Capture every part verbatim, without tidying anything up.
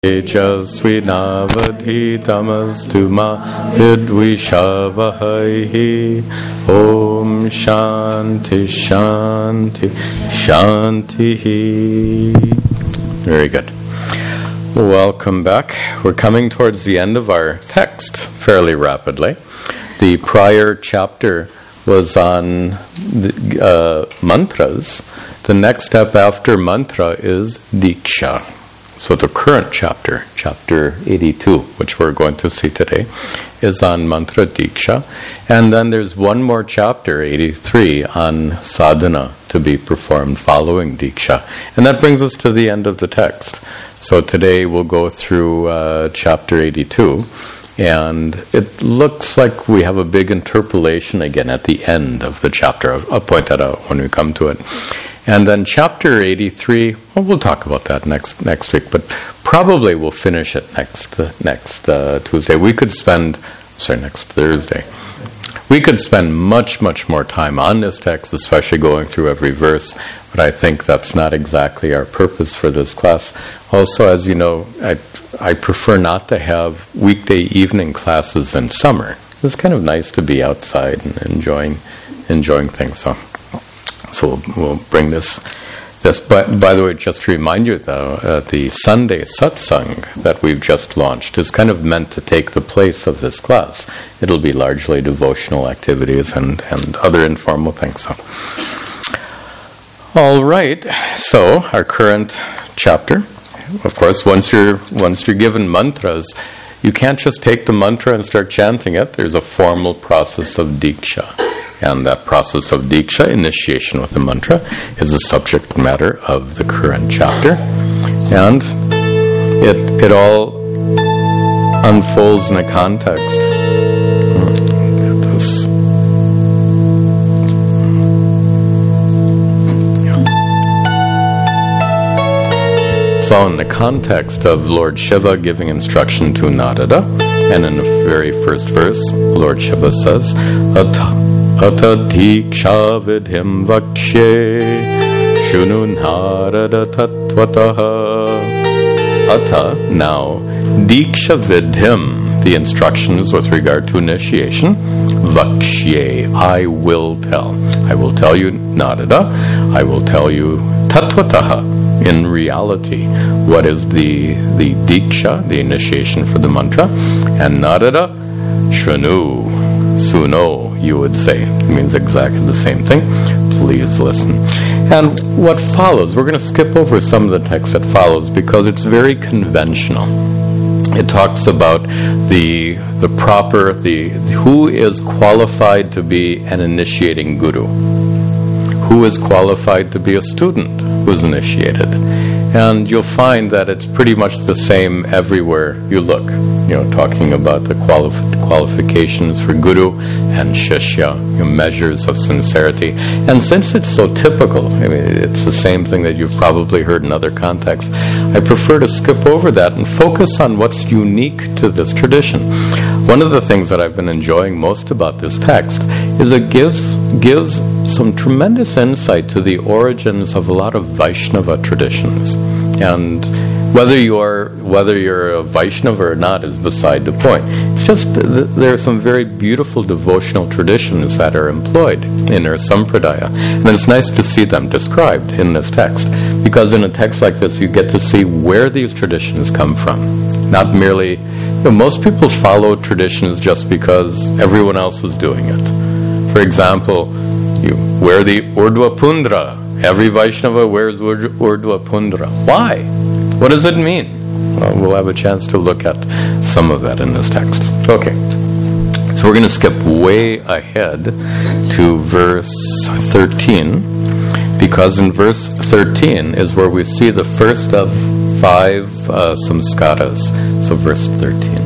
Tejasvinavadhitamastu ma vidvishavahaihi. Om Shanti Shanti Shanti. Very good. Welcome back. We're coming towards the end of our text fairly rapidly. The prior chapter was on the, uh, mantras. The next step after mantra is Diksha. So the current chapter, chapter eighty-two, which we're going to see today, is on mantra Diksha. And then there's one more chapter, eighty-three, on sadhana to be performed following Diksha. And that brings us to the end of the text. So today we'll go through uh, chapter eighty-two. And it looks like we have a big interpolation again at the end of the chapter. I'll, I'll point that out when we come to it. And then chapter eighty-three, well, we'll talk about that next next week, but probably we'll finish it next uh, next uh, Tuesday. We could spend, sorry, next Thursday. We could spend much, much more time on this text, especially going through every verse, but I think that's not exactly our purpose for this class. Also, as you know, I, I prefer not to have weekday evening classes in summer. It's kind of nice to be outside and enjoying enjoying things, so... So we'll, we'll bring this. This, by, by the way, just to remind you, though, uh, the Sunday satsang that we've just launched is kind of meant to take the place of this class. It'll be largely devotional activities and, and other informal things. So, all right. So our current chapter, of course, once you're once you're given mantras, you can't just take the mantra and start chanting it. There's a formal process of diksha. And that process of diksha, initiation with the mantra, is the subject matter of the current chapter. And it it all unfolds in a context. Get this. It's all in the context of Lord Shiva giving instruction to Narada. And in the very first verse, Lord Shiva says, Ata Ata diksha vidhim vakshe shunu narada tatvataha. Ata, now, diksha vidhim, the instructions with regard to initiation, vakshe, I will tell. I will tell you Narada, I will tell you tatvataha, in reality, what is the, the diksha, the initiation for the mantra, and Narada, shunu, suno, you would say. It means exactly the same thing. Please listen. And what follows, we're going to skip over some of the text that follows because it's very conventional. It talks about the the proper, the who is qualified to be an initiating guru, who is qualified to be a student who's initiated. And you'll find that it's pretty much the same everywhere you look. You know, talking about the quali- qualifications for guru and shishya, you know, measures of sincerity. And since it's so typical, I mean, it's the same thing that you've probably heard in other contexts, I prefer to skip over that and focus on what's unique to this tradition. One of the things that I've been enjoying most about this text is it gives gives some tremendous insight to the origins of a lot of Vaishnava traditions. And whether you're whether you're a Vaishnava or not is beside the point. It's just th- there are some very beautiful devotional traditions that are employed in our sampradaya, and it's nice to see them described in this text, because in a text like this you get to see where these traditions come from. Not merely, you know, most people follow traditions just because everyone else is doing it. For example, you wear the Urdhva Pundra. Every Vaishnava wears Urdhva Pundra. Why? What does it mean? Well, we'll have a chance to look at some of that in this text. Okay. So we're going to skip way ahead to verse thirteen, because in verse thirteen is where we see the first of five uh, samskaras. So verse thirteen.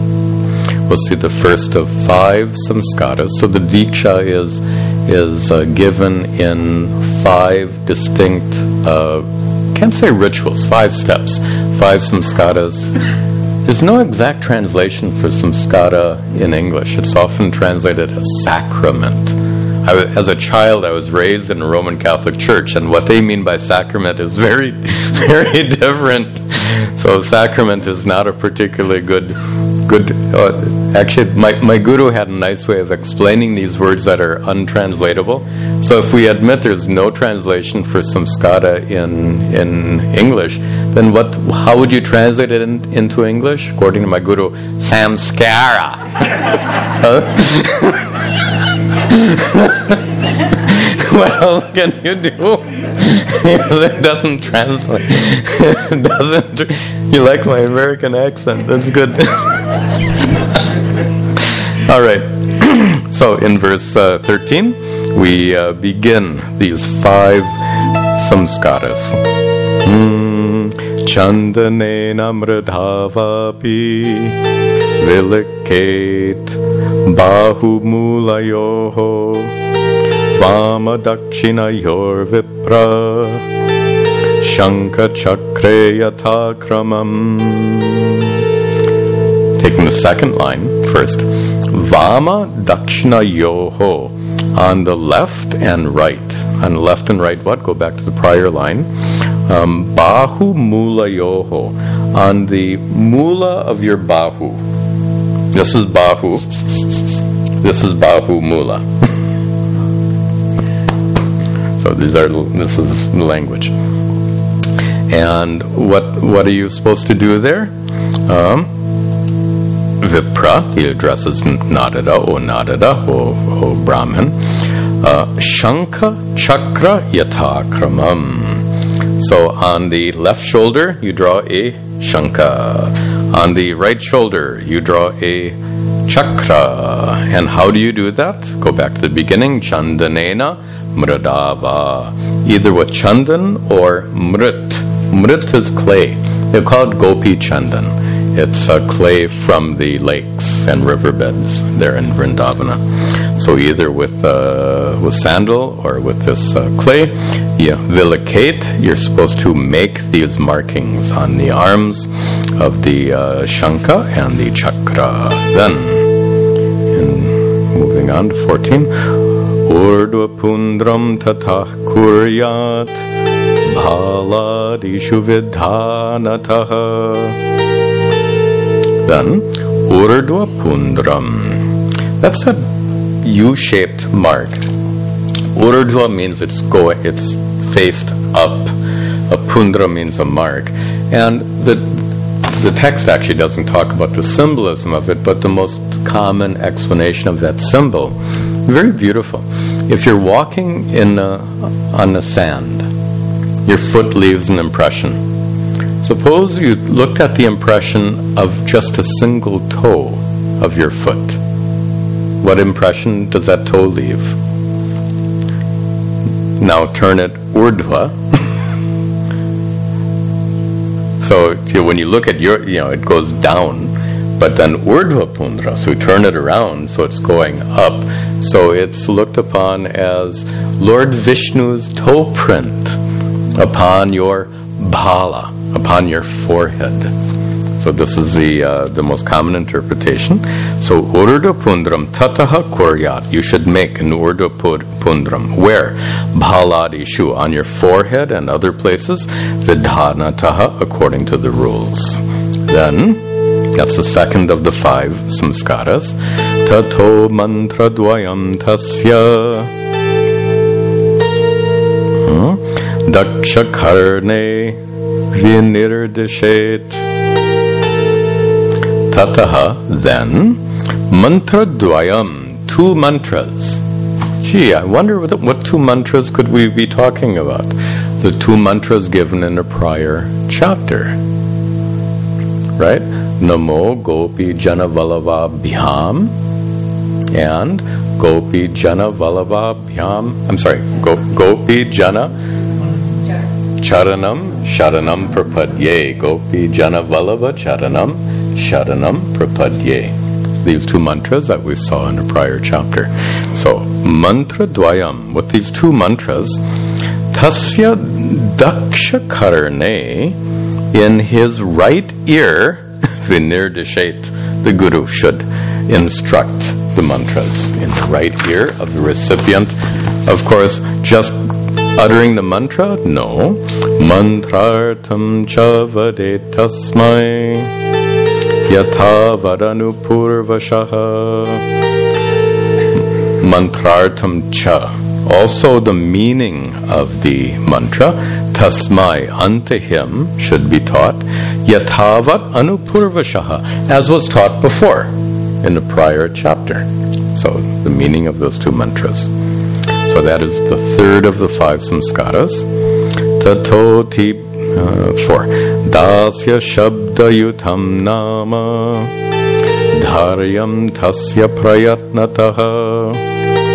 We'll see the first of five samskaras. So the diksha is is uh, given in five distinct, uh, can't say rituals, five steps, five samskaras. There's no exact translation for samskara in English. It's often translated as sacrament. I, as a child, I was raised in a Roman Catholic church, and what they mean by sacrament is very, very different. So sacrament is not a particularly good, good. Uh, actually, my my guru had a nice way of explaining these words that are untranslatable. So if we admit there's no translation for samskara in in English, then what? How would you translate it in, into English? According to my guru, samskara. Well, what can you do? It doesn't translate. It doesn't. You like my American accent? That's good. All right. So in verse uh, thirteen, we uh, begin these five samskaras. Mm, Chandanena mridhavapi vilikhet bahumulayoho Vama dakshinayor vipra Shanka chakre yathakramam. Taking the second line first. Vama dakshinayoho. On the left and right. On the left and right what? Go back to the prior line. Um, bahu mulayoho. On the mula of your bahu. This is bahu. This is bahu mula. So these are this is the language. And what what are you supposed to do there? Um, Vipra, he addresses Nadada, O Nadada, O, o Brahman. Uh, Shankha Chakra Yathakramam. So on the left shoulder, you draw a Shankha. On the right shoulder, you draw a Chakra. And how do you do that? Go back to the beginning. Chandanena Mridava. Either with Chandan or Mrit. Mrit is clay. They're called Gopi Chandan. It's a clay from the lakes and riverbeds there in Vrindavana. So either with uh, with sandal or with this uh, clay, yeah, vilikate, you're supposed to make these markings on the arms of the uh, Shankha and the Chakra. Then, in, moving on to fourteen, Urdhva pundram tatah kuryat bhaladishu vidhanatah. Then, Urdhva pundram. That's a U-shaped mark. Urdhva means it's go, it's faced up. A pundra means a mark. And the the text actually doesn't talk about the symbolism of it, but the most common explanation of that symbol. Very beautiful. If you're walking in a, on the sand, your foot leaves an impression. Suppose you looked at the impression of just a single toe of your foot. What impression does that toe leave? Now turn it urdhva. So you know, when you look at your, you know, it goes down, but then urdhva pundra, so you turn it around, so it's going up. So it's looked upon as Lord Vishnu's toe print upon your bhala, upon your forehead. So this is the uh, the most common interpretation. So urdhva pundram tataha kuryat. You should make an urdhva pundram. Where? Bhaladishu, on your forehead and other places. Vidhanataha, according to the rules. Then, that's the second of the five samskaras. Tato mantra dvayam tasya hmm? daksha karne vinirdishet. Tataha, then, mantra dvayam, two mantras. Gee, I wonder what, what two mantras could we be talking about? The two mantras given in a prior chapter. Right? Namo Gopi Jana Vallabha Bhyam and Gopi Jana Vallabha Bhyam. I'm sorry, Go, Gopi Jana Charanam Sharanam Prapadye. Gopi Jana Vallabha Charanam Sharanam Prapadye. These two mantras that we saw in a prior chapter. So, mantra dvayam, with these two mantras, tasya daksha karne, in his right ear, vinirdishet, the guru should instruct the mantras in the right ear of the recipient. Of course, just uttering the mantra? No. Mantrartam cha vade tasmai yatha vadanu purvashaha. Mantrartam cha. Also the meaning of the mantra, tasmai, unto him, should be taught, yathavat anupurvashaha, as was taught before in the prior chapter. So the meaning of those two mantras. So that is the third of the five samskaras. Tatoti, uh, four. Dasya shabda yutam nama dharyam tasya prayatnataha.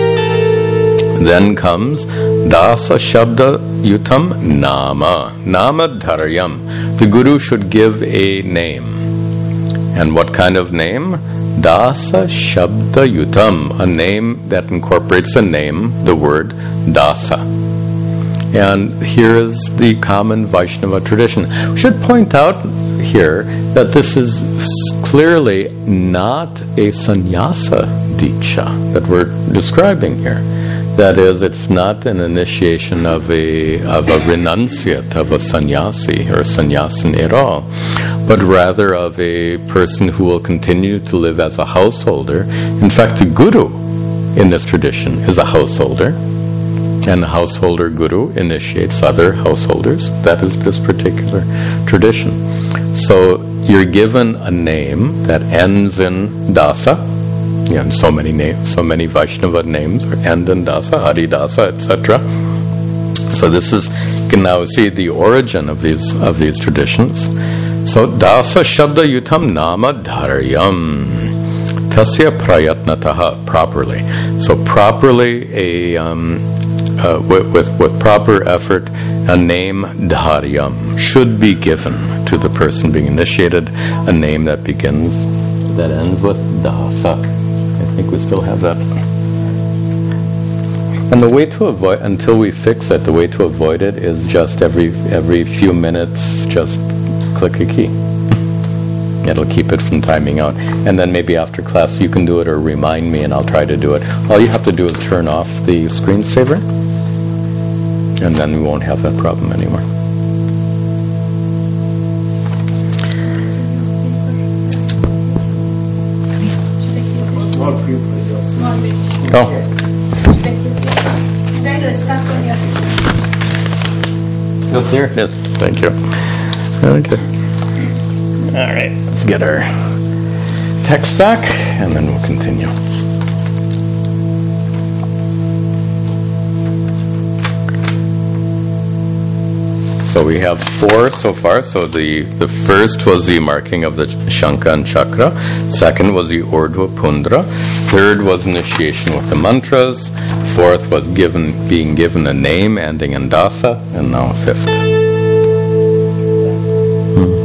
Then comes Dasa Shabda Yutam Nama. Nama Dharyam. The Guru should give a name. And what kind of name? Dasa Shabda Yutam. A name that incorporates a name, the word Dasa. And here is the common Vaishnava tradition. We should point out here that this is clearly not a sannyasa diksha that we're describing here. That is, it's not an initiation of a of a renunciate, of a sannyasi or sannyasin at all, but rather of a person who will continue to live as a householder. In fact, the guru in this tradition is a householder, and the householder guru initiates other householders. That is this particular tradition. So you're given a name that ends in dasa. Yeah, and so many names, so many Vaishnava names end in Dasa, Haridasa, et cetera. So this is, you can now see the origin of these of these traditions. So Dasa Shabda Yutam Nama Dharyam Tasya Prayatnataha, properly. So properly a um, uh, with, with with proper effort, a name Dharyam should be given to the person being initiated. A name that begins that ends with Dasa. I think we still have that. And the way to avoid, until we fix it, the way to avoid it is just every every few minutes, just click a key. It'll keep it from timing out. And then maybe after class you can do it or remind me and I'll try to do it. All you have to do is turn off the screensaver and then we won't have that problem anymore. Oh. Oh, there it is. Thank you. Okay. All right. Let's get our text back, and then we'll continue. So we have four so far. So the, the first was the marking of the Shankha and Chakra. Second was the Urdhva Pundra. Third was initiation with the mantras. Fourth was given being given a name ending in Dasa. And now fifth. Hmm.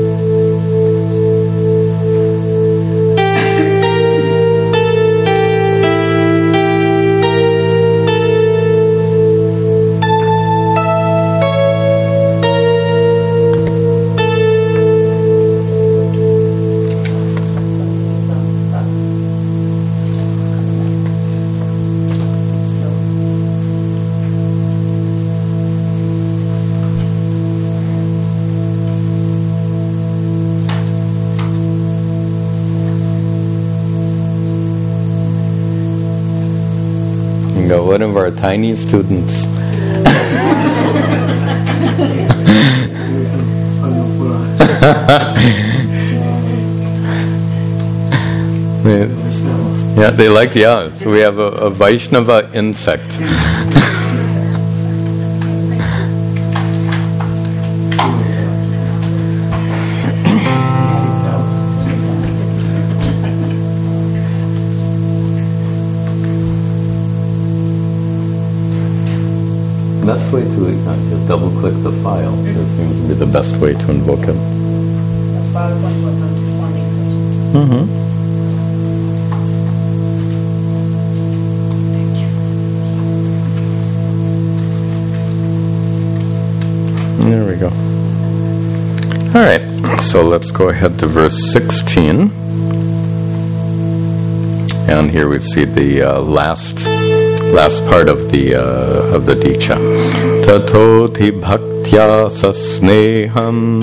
One of our tiny students. Yeah, they like, yeah. So we have a, a Vaishnava insect. Best way to uh, just double click the file. Mm-hmm. That seems to be the best way to invoke it. The PowerPoint was not responding. Mm-hmm. There we go. All right. So let's go ahead to verse sixteen. And here we see the uh, last last part of the uh, of the Diksha. Tatoti bhaktya sasneham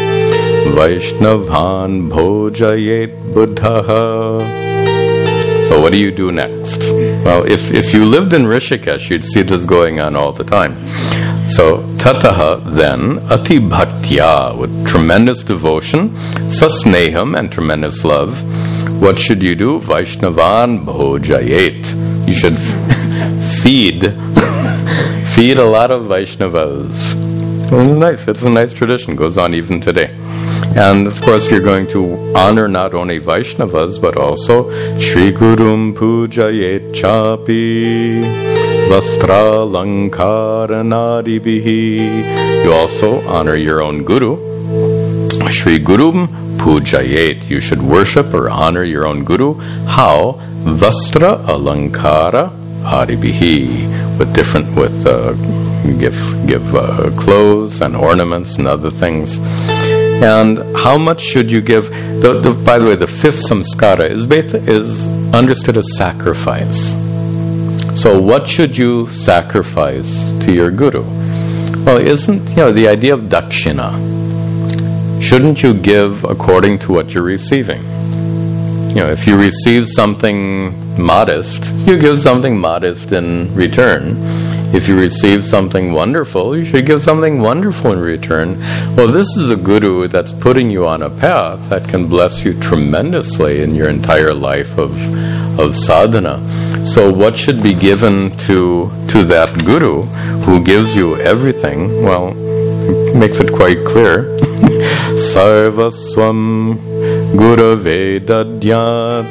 Vaishnavan bhojayet buddhaha. So what do you do next? Well, if, if you lived in Rishikesh, you'd see this going on all the time. So, tataha, then, ati bhaktya, with tremendous devotion, sasneham, and tremendous love, what should you do? Vaishnavan bhojayet. You should f- feed, feed a lot of Vaishnavas. It's nice. It's a nice tradition. Goes on even today. And of course, you're going to honor not only Vaishnavas, but also Shri Gurum Pujayet Chapi Vastra Lankaranadibihi. You also honor your own Guru. Shri Gurum Pujayet. You should worship or honor your own Guru. How? Vastra Alankara Adibihi. With different, with uh, give give uh, clothes and ornaments and other things. And how much should you give? The, the, by the way, the fifth samskara is is understood as sacrifice. So, what should you sacrifice to your guru? Well, isn't you know the idea of dakshina? Shouldn't you give according to what you're receiving? You know, if you receive something modest, you give something modest in return. If you receive something wonderful, you should give something wonderful in return. Well, this is a guru that's putting you on a path that can bless you tremendously in your entire life of of sadhana. So what should be given to to that guru who gives you everything? Well, makes it quite clear. Sarvaswam gurave dadyat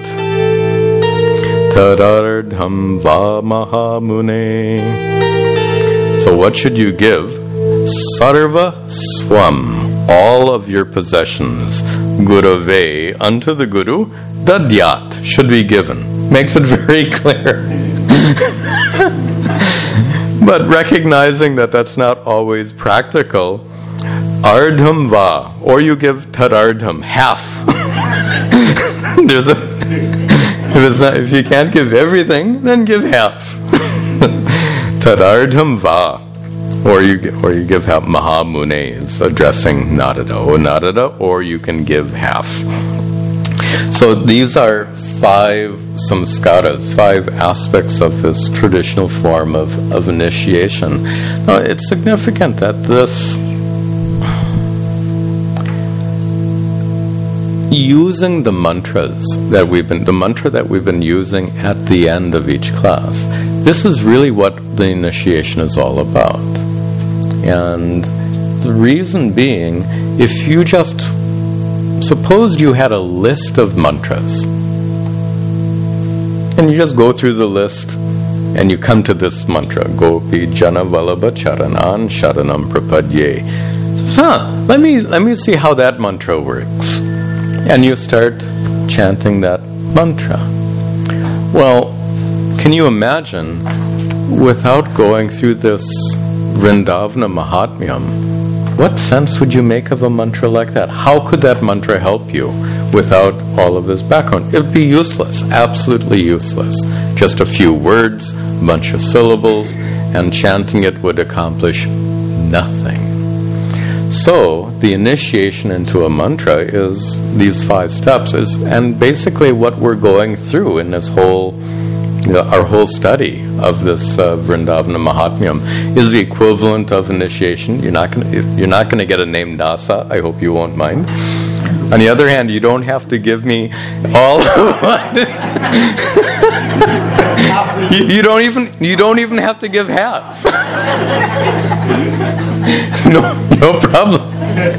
tadardham va mahamune. So what should you give? Sarva swam, all of your possessions, gurave, unto the guru, dadyat, should be given. Makes it very clear. But recognizing that that's not always practical, ardham va, or you give tadardham, half. There's a, if, it's not, if you can't give everything, then give half. Tadardham va, or you or you give half. Mahamune is addressing Narada, oh Narada, or you can give half. So these are five samskaras, five aspects of this traditional form of, of initiation. Now, it's significant that this using the mantras that we've been, the mantra that we've been using at the end of each class, this is really what the initiation is all about. And the reason being, if you just, suppose you had a list of mantras, and you just go through the list, and you come to this mantra, Gopi Jana Vallabha Charanan Sharanam Prapadye. So, huh, let me, let me see how that mantra works. And you start chanting that mantra. Well, can you imagine, without going through this Vrindavana Mahatmyam, what sense would you make of a mantra like that? How could that mantra help you without all of this background? It would be useless, absolutely useless. Just a few words, a bunch of syllables, and chanting it would accomplish nothing. So, the initiation into a mantra is these five steps, is, and basically what we're going through in this whole, you know, our whole study of this uh, Vrindavana Mahatmyam is the equivalent of initiation. You're not going you're not going to get a name Dasa. I hope you won't mind. On the other hand, you don't have to give me all. you, you don't even you don't even have to give half. No, no problem.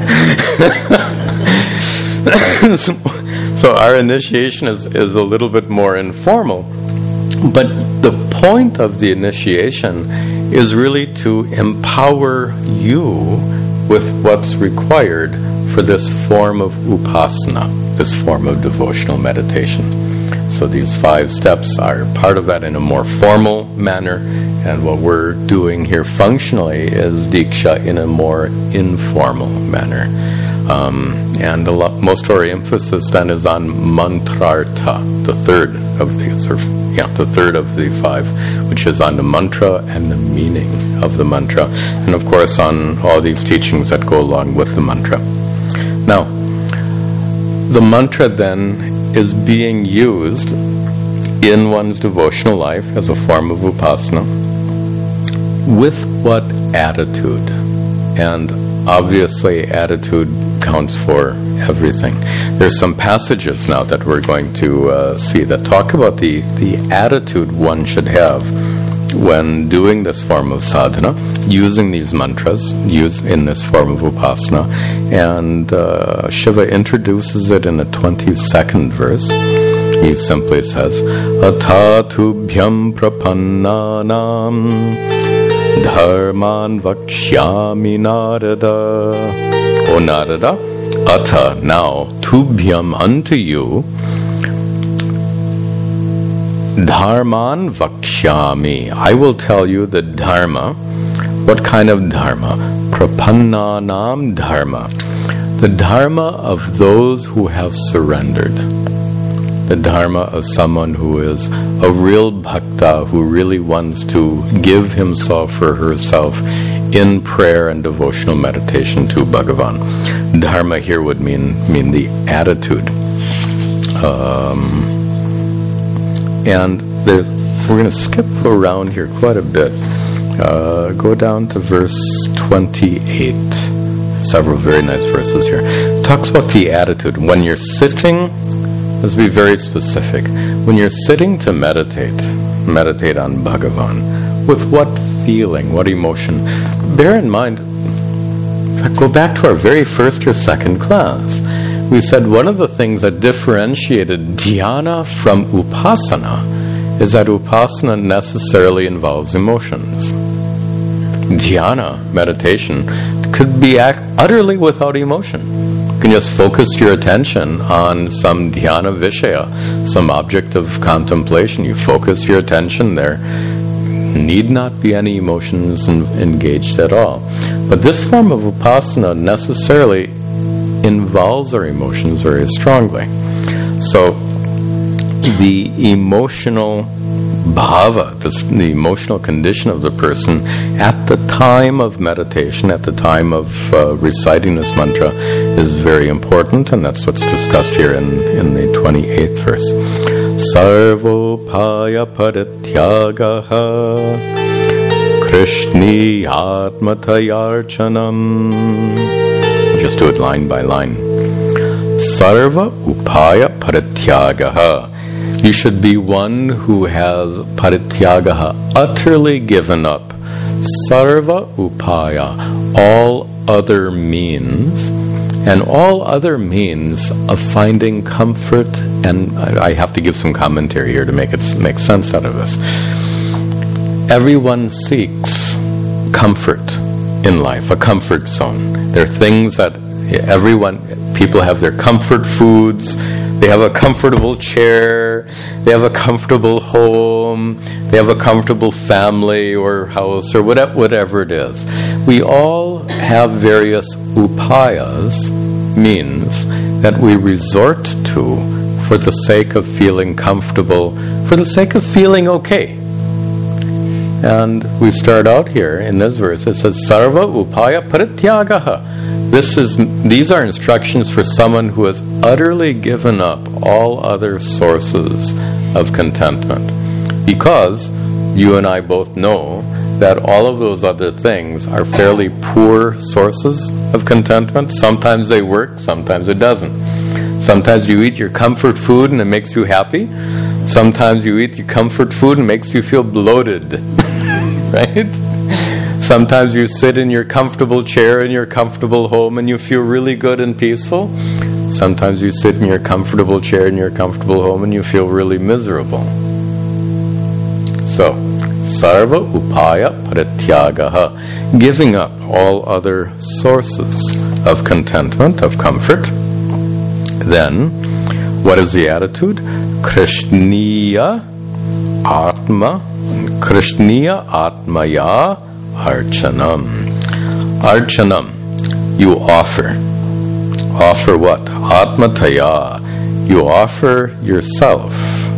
so, so our initiation is, is a little bit more informal. But the point of the initiation is really to empower you with what's required for this form of upasana, this form of devotional meditation. So these five steps are part of that in a more formal manner, and what we're doing here functionally is Diksha in a more informal manner. Um, and a lot, most of our emphasis then is on mantrartha, the third of these, or yeah, the third of the five, which is on the mantra and the meaning of the mantra, and of course on all these teachings that go along with the mantra. Now, the mantra then is being used in one's devotional life as a form of upasana. With what attitude? And obviously attitude counts for everything. There's some passages now that we're going to uh, see that talk about the, the attitude one should have when doing this form of sadhana, using these mantras, use in this form of upasana. And uh, Shiva introduces it in the twenty-second verse. He simply says, Athatubhyam prapannanam dharman vakshyami narada. O Narada, Atha, now, tubhyam, unto you, dharman vakshyami, I will tell you the dharma. What kind of dharma? Prapannanam dharma. The dharma of those who have surrendered. The dharma of someone who is a real bhakta, who really wants to give himself or herself in prayer and devotional meditation to Bhagavan. Dharma here would mean mean the attitude. Um, and there's, we're going to skip around here quite a bit. Uh, go down to verse twenty-eight. Several very nice verses here. It talks about the attitude. When you're sitting, let's be very specific. When you're sitting to meditate, meditate on Bhagavan, with what feeling, what emotion? Bear in mind, in fact, go back to our very first or second class. We said one of the things that differentiated dhyana from upasana is that upasana necessarily involves emotions. Dhyana, meditation, could be act utterly without emotion. You can just focus your attention on some dhyana vishaya, some object of contemplation. You focus your attention there. Need not be any emotions in, engaged at all. But this form of upasana necessarily involves our emotions very strongly. So the emotional bhava, this, the emotional condition of the person at the time of meditation, at the time of uh, reciting this mantra, is very important, and that's what's discussed here in, in the twenty-eighth verse. Sarvopaya parityagaha Krishni atmatayarchanam. Just do it line by line. Sarva upaya parityagaha. You should be one who has parityagaha, utterly given up. Sarva upaya, all other means, and all other means of finding comfort, and I have to give some commentary here to make it make sense out of this. Everyone seeks comfort in life, a comfort zone. There are things that everyone, people have their comfort foods, they have a comfortable chair, they have a comfortable home, they have a comfortable family or house or whatever, whatever it is. We all have various upayas, means, that we resort to for the sake of feeling comfortable, for the sake of feeling okay. And we start out here in this verse. It says, Sarva upaya parityagaha. This is, these are instructions for someone who has utterly given up all other sources of contentment. Because you and I both know that all of those other things are fairly poor sources of contentment. Sometimes they work, sometimes it doesn't. Sometimes you eat your comfort food and it makes you happy. Sometimes you eat your comfort food and it makes you feel bloated. Right? Sometimes you sit in your comfortable chair in your comfortable home and you feel really good and peaceful. Sometimes you sit in your comfortable chair in your comfortable home and you feel really miserable. So, sarva upaya parityagaha, giving up all other sources of contentment, of comfort. Then, what is the attitude? Krishniya atma, Krishniya atmaya Archanam. Archanam, you offer. offer what? Atmataya. You offer yourself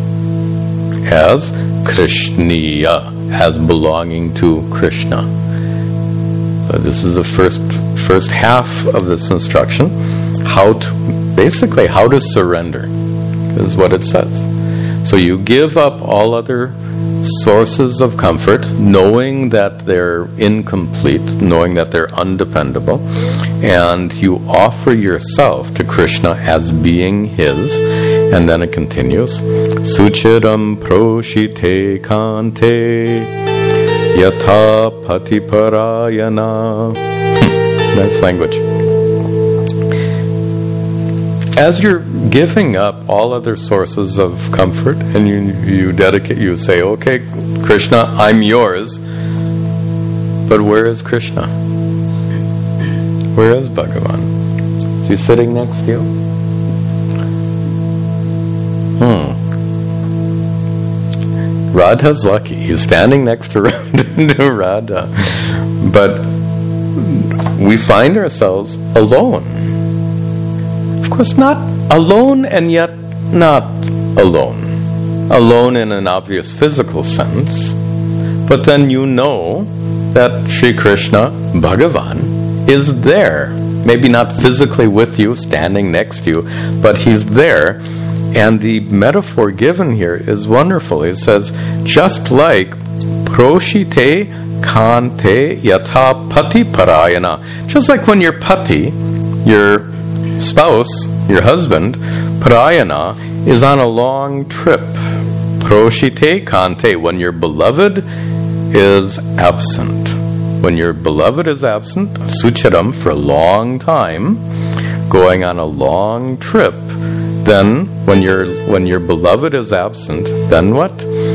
as Krishniya, as belonging to Krishna. So this is the first first half of this instruction. How to, basically, how to surrender is what it says. So you give up all other sources of comfort, knowing that they're incomplete, knowing that they're undependable, and you offer yourself to Krishna as being His. And then it continues, Suchiram proshite kante yatha patiparayana. Nice language. As you're giving up all other sources of comfort, and you you dedicate, you say, okay, Krishna, I'm yours, but where is Krishna? Where is Bhagavan? Is he sitting next to you? Hmm. Radha's lucky. He's standing next to Radha. But we find ourselves alone. Of course, not alone and yet not alone. Alone in an obvious physical sense. But then you know that Sri Krishna, Bhagavan, is there. Maybe not physically with you, standing next to you, but He's there. And the metaphor given here is wonderful. It says, just like proshite kante yatha pati parayana. Just like when your pati, your spouse, your husband, parayana, is on a long trip. Proshite kante, when your beloved is absent. When your beloved is absent, suchiram, for a long time, going on a long trip, then when your when your beloved is absent, then what?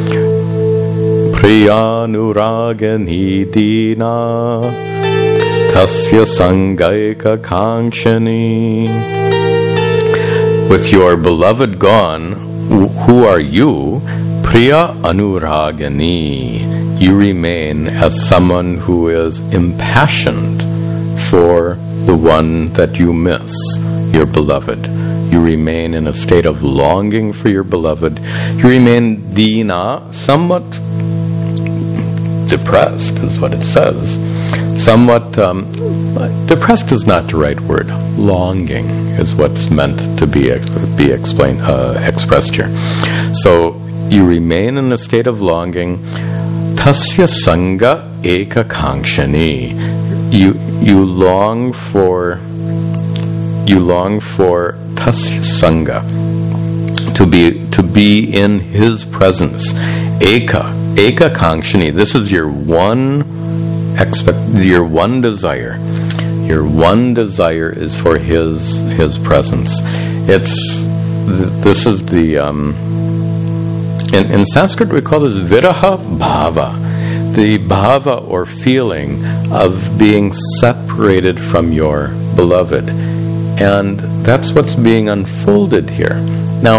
Priyanuragani dina tasya sangaika kangshani. With your beloved gone, who are you? Priya anuragani. You remain as someone who is impassioned for the one that you miss, your beloved. You remain in a state of longing for your beloved. You remain dina, somewhat depressed, is what it says. Somewhat, um, depressed is not the right word. Longing is what's meant to be be explained, uh, expressed here. So you remain in a state of longing. Tasya sanga eka kangshani. You you long for you long for tasya sanga, to be to be in His presence. Eka eka kangshani. This is your one expect your one desire. Your one desire is for His His presence. It's this is the um, in in Sanskrit we call this viraha bhava, the bhava or feeling of being separated from your beloved, and that's what's being unfolded here. Now,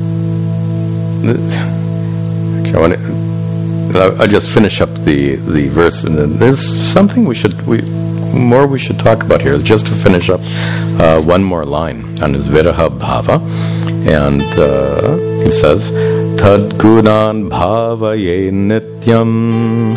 actually, I want to, I'll just finish up the the verse, and then there's something we should we. more we should talk about here, just to finish up uh, one more line on his viraha bhava. And uh, he says, Tad gunan bhavaye nityam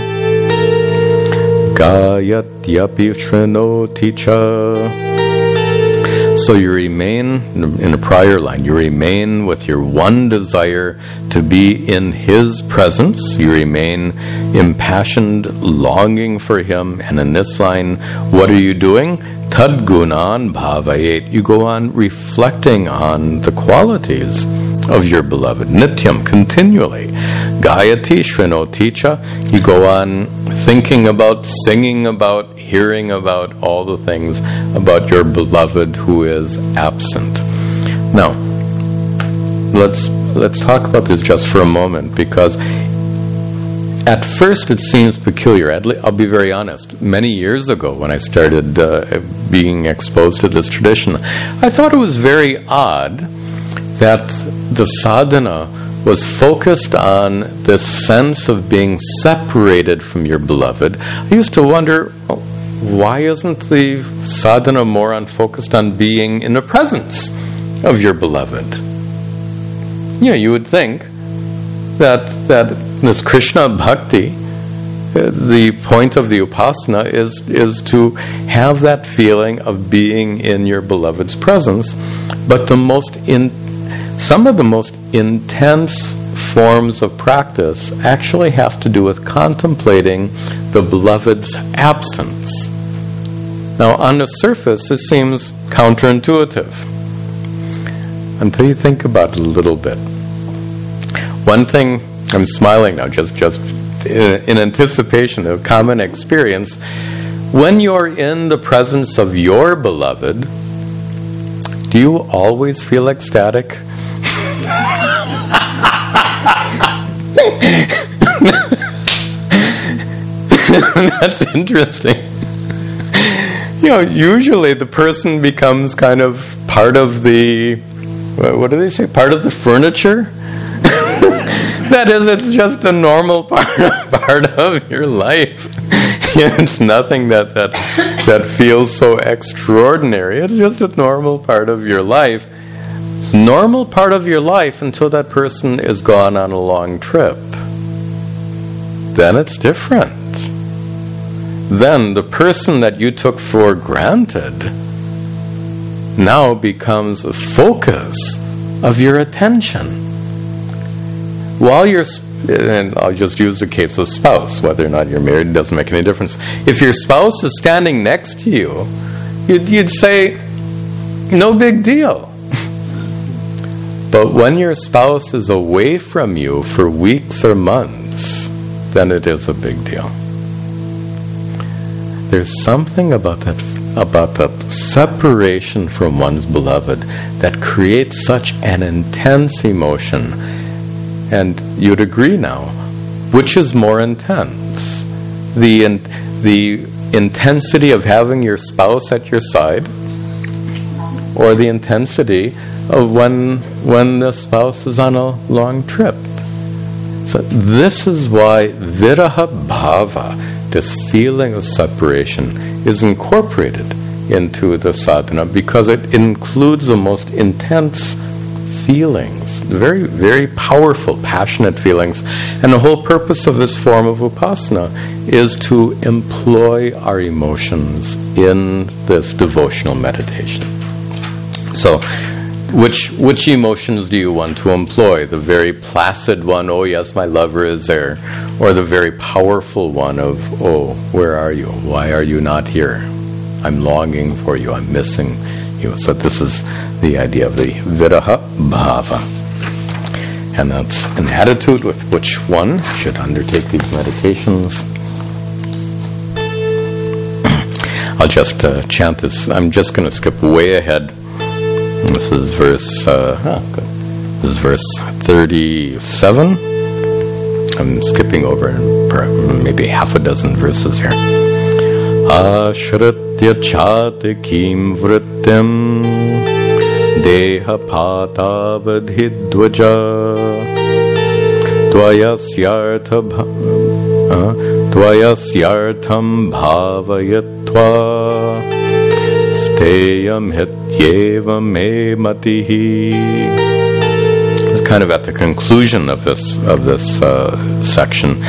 gayatyapi srinoti cha. So you remain, in a prior line, you remain with your one desire to be in His presence. You remain impassioned, longing for Him. And in this line, what are you doing? Tad gunan bhavayet. You go on reflecting on the qualities of your beloved. Nityam, continually. Gayati shrinoti cha. You go on thinking about, singing about, hearing about all the things about your beloved who is absent. Now, let's let's talk about this just for a moment, because at first it seems peculiar. I'll be very honest. Many years ago, when I started uh, being exposed to this tradition, I thought it was very odd that the sadhana was focused on this sense of being separated from your beloved. I used to wonder, well, why isn't the sadhana more on focused on being in the presence of your beloved? Yeah, you would think that that this Krishna bhakti, uh, the point of the upasana is is to have that feeling of being in your beloved's presence. But the most in some of the most intense forms of practice actually have to do with contemplating the beloved's absence. Now, on the surface, it seems counterintuitive until you think about it a little bit. One thing, I'm smiling now, just, just in anticipation of common experience. When you're in the presence of your beloved, do you always feel ecstatic? That's interesting. You know, usually the person becomes kind of part of the, what do they say, part of the furniture? That is, it's just a normal part of, part of your life. It's nothing that, that, that feels so extraordinary. It's just a normal part of your life. Normal part of your life until that person is gone on a long trip. Then it's different. Then the person that you took for granted now becomes a focus of your attention. While you're, and I'll just use the case of spouse, whether or not you're married, it doesn't make any difference. If your spouse is standing next to you, you'd, you'd say, no big deal. But when your spouse is away from you for weeks or months, then it is a big deal. There's something about that about that separation from one's beloved that creates such an intense emotion. And you'd agree now, which is more intense? The in, the intensity of having your spouse at your side, or the intensity of when when the spouse is on a long trip? So this is why viraha bhava, this feeling of separation, is incorporated into the sadhana, because it includes the most intense feelings, very, very powerful, passionate feelings. And the whole purpose of this form of upasana is to employ our emotions in this devotional meditation. So, Which which emotions do you want to employ? The very placid one, oh yes, my lover is there, or the very powerful one of, oh, where are you? Why are you not here? I'm longing for you. I'm missing you. So this is the idea of the viraha bhava. And that's an attitude with which one should undertake these meditations. I'll just uh, chant this. I'm just going to skip way ahead. This is verse. Uh, oh, good. This is verse thirty-seven. I'm skipping over maybe half a dozen verses here. Ashritya chatikim vrittim deha patavadhidvaja dvayasyartha dvayasyartham bhavayatva Steyam hityeva me matihi. It's kind of at the conclusion of this of this uh, section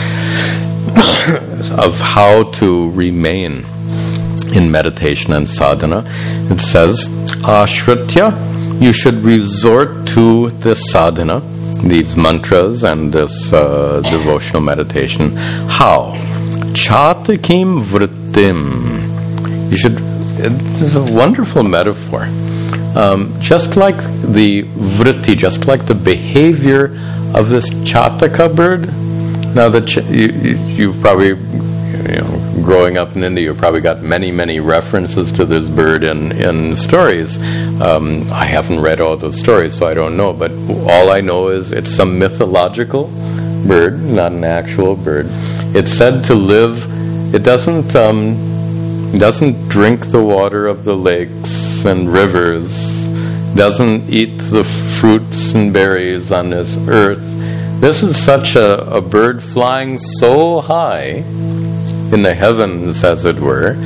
of how to remain in meditation and sadhana. It says, Ashritya, you should resort to this sadhana, these mantras and this uh, devotional meditation. How? Chatikim vrittim. You should. It's a wonderful metaphor. Um, just like the vritti, just like the behavior of this chataka bird. Now, the ch- you, you, you probably, you know, growing up in India, you probably got many, many references to this bird in, in stories. Um, I haven't read all those stories, so I don't know. But all I know is it's some mythological bird, not an actual bird. It's said to live. It doesn't. Um, doesn't drink the water of the lakes and rivers, doesn't eat the fruits and berries on this earth. This is such a, a bird flying so high in the heavens, as it were,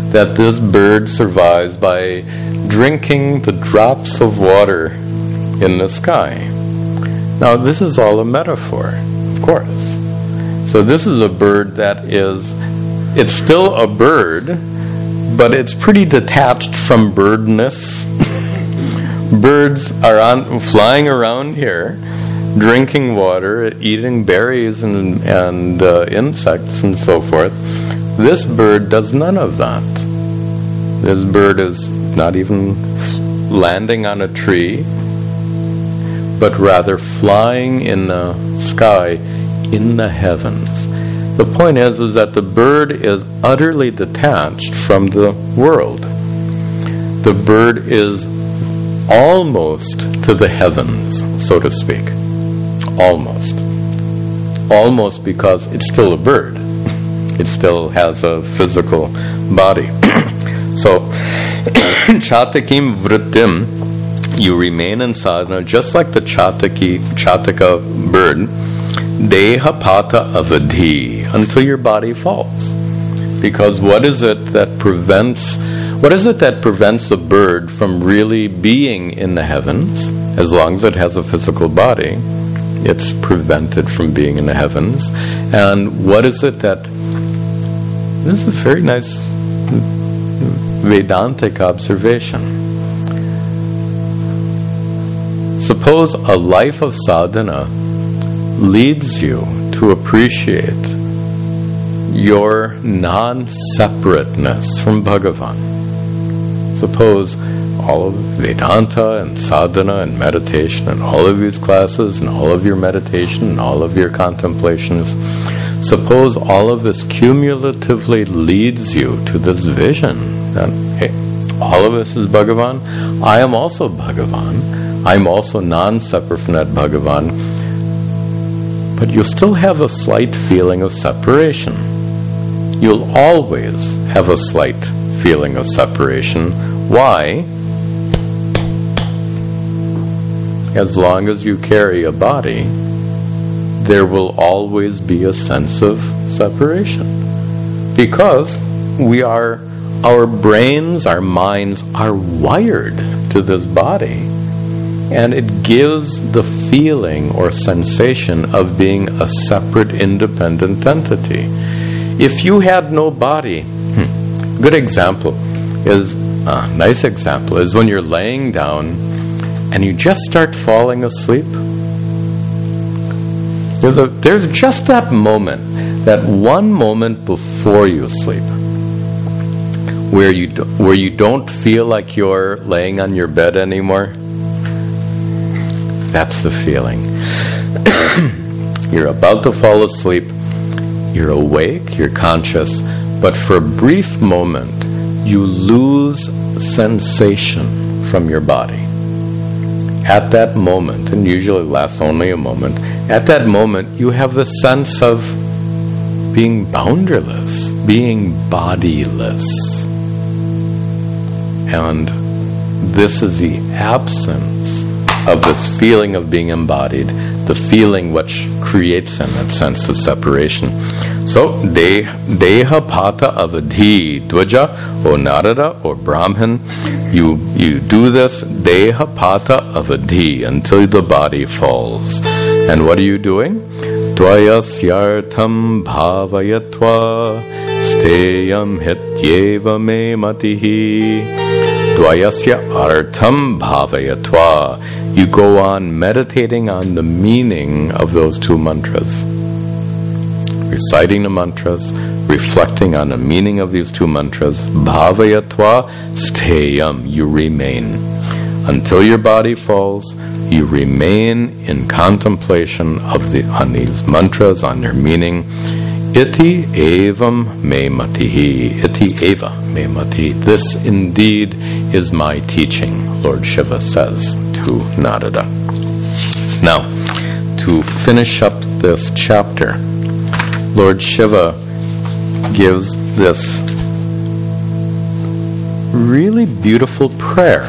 that this bird survives by drinking the drops of water in the sky. Now, this is all a metaphor, of course. So this is a bird that is, it's still a bird, but it's pretty detached from birdness. Birds are on, flying around here, drinking water, eating berries and, and uh, insects and so forth. This bird does none of that. This bird is not even landing on a tree, but rather flying in the sky, in the heavens. The point is, is that the bird is utterly detached from the world. The bird is almost to the heavens, so to speak. Almost. Almost because it's still a bird. It still has a physical body. So, Chatakim Vrittim, you remain in sadhana just like the Chataki, Chataka bird, Dehapata Avadhi, until your body falls. Because what is it that prevents, what is it that prevents a bird from really being in the heavens? As long as it has a physical body, it's prevented from being in the heavens. And what is it that, this is a very nice Vedantic observation. Suppose a life of sadhana leads you to appreciate your non-separateness from Bhagavan. Suppose all of Vedanta and sadhana and meditation and all of these classes and all of your meditation and all of your contemplations, suppose all of this cumulatively leads you to this vision that, hey, all of this is Bhagavan. I am also Bhagavan. I'm also non-separate from that Bhagavan. But you'll still have a slight feeling of separation. You'll always have a slight feeling of separation. Why? As long as you carry a body, there will always be a sense of separation. Because we are, our brains, our minds are wired to this body. And it gives the feeling or sensation of being a separate, independent entity. If you had no body, hmm, good example is, uh, nice example is when you're laying down and you just start falling asleep. There's a, there's just that moment, that one moment before you sleep, where you do, where you don't feel like you're laying on your bed anymore. That's the feeling. You're about to fall asleep. You're awake. You're conscious. But for a brief moment, you lose sensation from your body. At that moment, and usually lasts only a moment, at that moment you have the sense of being boundaryless, being bodiless. And this is the absence of this feeling of being embodied, the feeling which creates in that sense of separation. So, de, Deha Pata Avadhi, Dvaja, or Narada, or Brahman, you, you do this, Deha Pata Avadhi, until the body falls. And what are you doing? Dvayasyartham bhavayatva, steyam hityeva me matihi. Dvayasya artham bhavayatva. You go on meditating on the meaning of those two mantras. Reciting the mantras, reflecting on the meaning of these two mantras. Bhavayatva steyam. You remain. Until your body falls, you remain in contemplation of the on these mantras, on their meaning. Iti evam me matihi. Iti eva me matihi. This indeed is my teaching, Lord Shiva says to Narada. Now, to finish up this chapter, Lord Shiva gives this really beautiful prayer.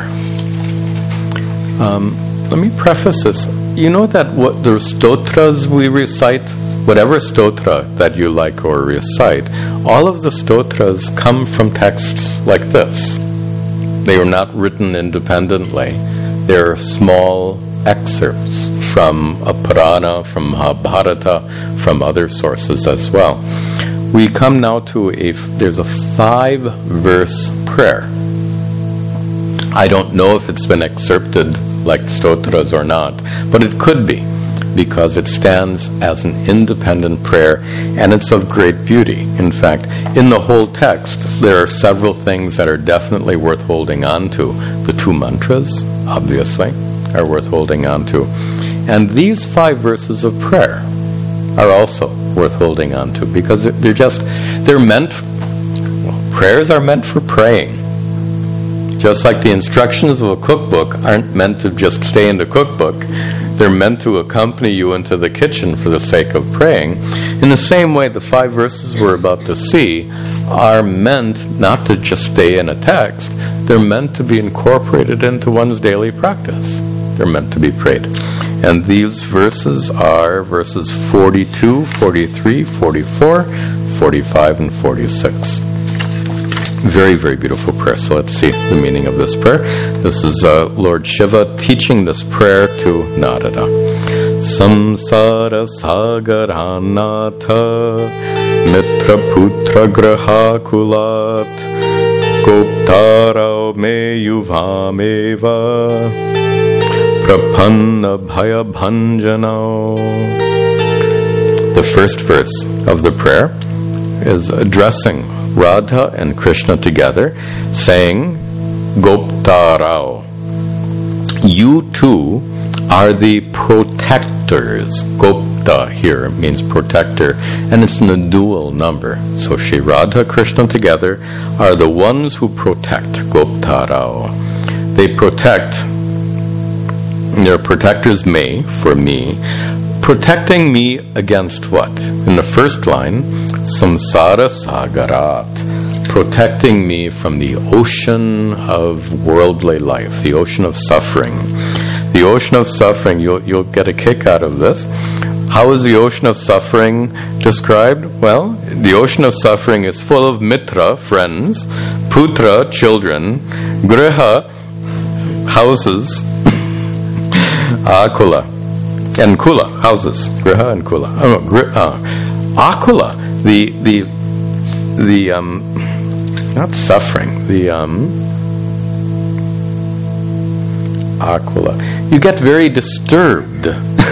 Um, let me preface this. You know that what the stotras we recite whatever stotra that you like or recite, all of the stotras come from texts like this. They are not written independently. They're small excerpts from a Purana, from Mahabharata, from other sources as well. We come now to a, there's a five-verse prayer. I don't know if it's been excerpted like stotras or not, but it could be, because it stands as an independent prayer, and it's of great beauty. In fact, in the whole text, there are several things that are definitely worth holding on to. The two mantras, obviously, are worth holding on to. And these five verses of prayer are also worth holding on to, because they're just, they're meant, well, prayers are meant for praying. Just like the instructions of a cookbook aren't meant to just stay in the cookbook, they're meant to accompany you into the kitchen for the sake of praying. In the same way, the five verses we're about to see are meant not to just stay in a text, they're meant to be incorporated into one's daily practice. They're meant to be prayed. And these verses are verses forty-two, forty-three, forty-four, forty-five, and forty-six. Very, very beautiful prayer. So let's see the meaning of this prayer. This is uh, Lord Shiva teaching this prayer to Narada. Samsara sagaranatha mitra putra graha kulat goptara me yuvameva prapanna bhaya bhanjano. The first verse of the prayer is addressing Radha and Krishna together, saying, Goptarao, you two are the protectors. Gopta here means protector, and it's in a dual number. So Shri Radha, Krishna together are the ones who protect. Goptarao. They protect, they're protectors me, for me, protecting me against what? In the first line, samsara sagarat, protecting me from the ocean of worldly life, the ocean of suffering. The ocean of suffering, you'll, you'll get a kick out of this. How is the ocean of suffering described? Well, the ocean of suffering is full of mitra, friends, putra, children, griha, houses, akula, and kula, houses, griha and kula. Oh, no, gri, uh, akula, the the the um, not suffering, the um, akula. You get very disturbed.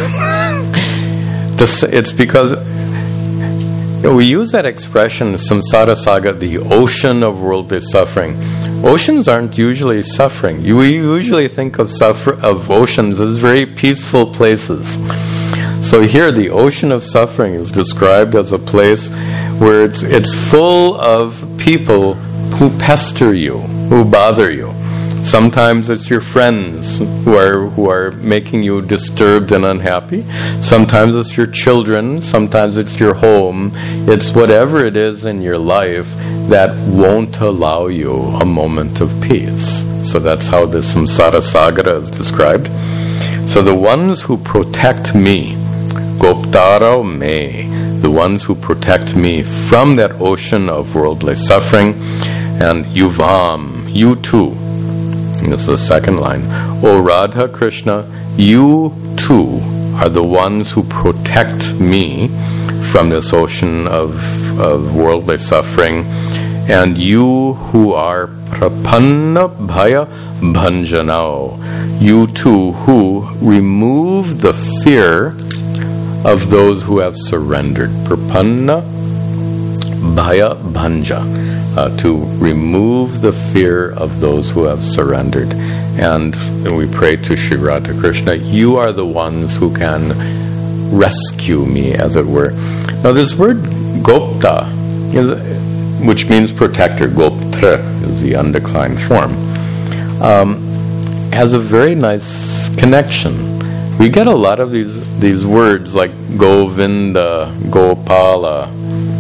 this, it's because you know, we use that expression, samsara saga, the ocean of worldly suffering. Oceans aren't usually suffering. You, we usually think of suffer of oceans as very peaceful places. So here, the ocean of suffering is described as a place where it's it's full of people who pester you, who bother you. Sometimes it's your friends who are who are making you disturbed and unhappy. Sometimes it's your children. Sometimes it's your home. It's whatever it is in your life that won't allow you a moment of peace. So that's how the samsara sagara is described. So the ones who protect me, Goptara me, the ones who protect me from that ocean of worldly suffering, and Yuvam, you too. And this is the second line. O Radha Krishna, you too are the ones who protect me from this ocean of, of worldly suffering, and you who are prapanna bhaya bhanjanao, you too who remove the fear of those who have surrendered. Prapanna bhaya bhanja, uh, to remove the fear of those who have surrendered. And we pray to Shri Radha Krishna, you are the ones who can rescue me, as it were. Now this word gopta, is, which means protector, goptra is the undeclined form, um, has a very nice connection. We get a lot of these these words like Govinda, Gopala,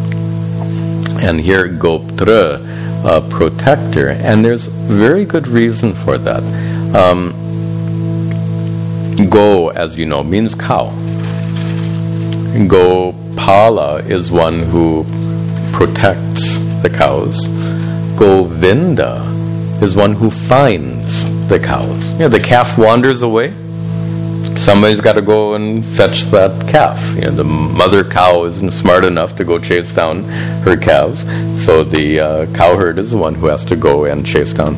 and here Goptra, uh, protector, and there's very good reason for that. Um, go, as you know, means cow. Gopala is one who protects the cows. Govinda is one who finds the cows. You know, the calf wanders away. Somebody's got to go and fetch that calf. You know, the mother cow isn't smart enough to go chase down her calves, so the uh, cowherd is the one who has to go and chase down.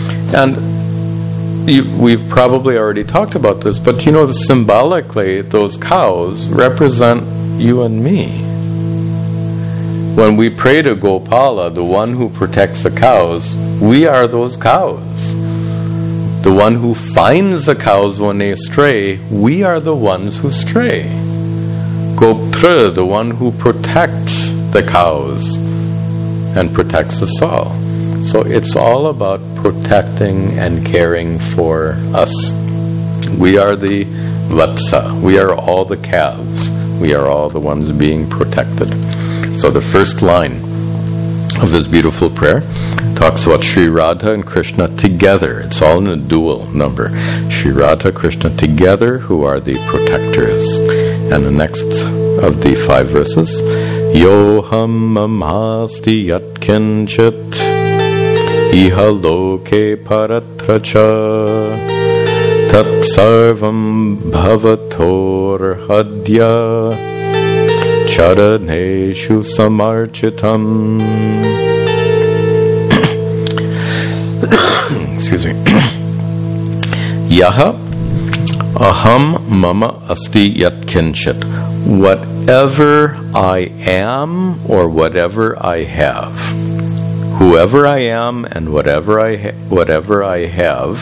And you, we've probably already talked about this, but you know, symbolically, those cows represent you and me. When we pray to Gopala, the one who protects the cows, we are those cows. The one who finds the cows when they stray, we are the ones who stray. Goptra, the one who protects the cows and protects us all. So it's all about protecting and caring for us. We are the Vatsa. We are all the calves. We are all the ones being protected. So the first line of this beautiful prayer talks about Sri Radha and Krishna together. It's all in a dual number. Sri Radha, Krishna together, who are the protectors. And the next of the five verses, Yoham mamasti yat kinchit iha loke paratracha tat sarvam bhavator hadya charaneshu samarchitam. Excuse me. Yaha aham mama asti yat kinchit. Whatever I am or whatever I have, whoever I am and whatever I ha- whatever I have,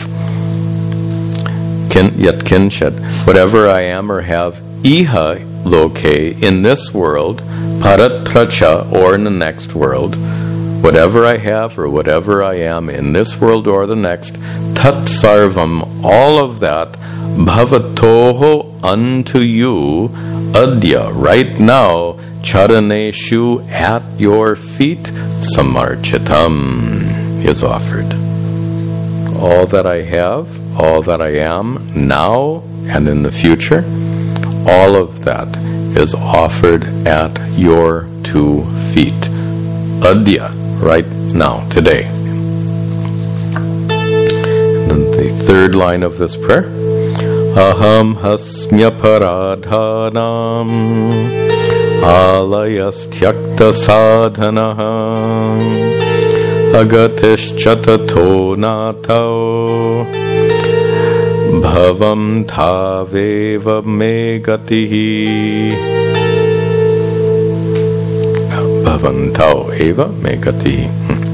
kin, yat kinchit, whatever I am or have, iha loke, in this world, paratracha, or in the next world, whatever I have or whatever I am in this world or the next, tat sarvam, all of that, bhavatoho, unto you, adya, right now, charaneshu, at your feet, samarchitam, is offered. All that I have, all that I am, now and in the future, all of that is offered at your two feet. Adya, right now, today. And then the third line of this prayer, Aham hasmya paradhanam alayasthyakta sadhanaham agatishchatato natao bhavam thaveva me gatihi. Bhavam thaveva me gatihi.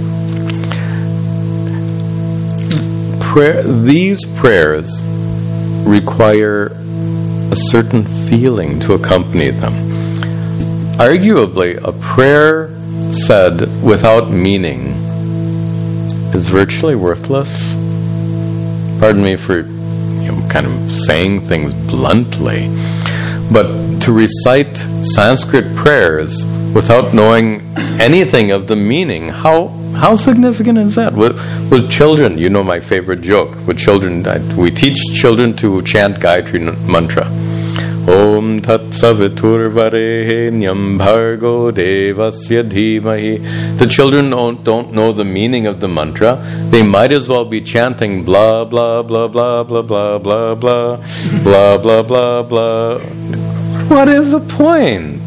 Prayer, these prayers require a certain feeling to accompany them. Arguably, a prayer said without meaning is virtually worthless. Pardon me for you know, kind of saying things bluntly, but to recite Sanskrit prayers without knowing anything of the meaning, how how significant is that? With, with children, you know my favorite joke. With children, I, we teach children to chant Gayatri mantra. Om tat savitur varehenyam bhargo devasya dhimahi. The children don't, don't know the meaning of the mantra. They might as well be chanting blah, blah, blah, blah, blah, blah, blah, blah, blah, blah, blah, blah. What is the point?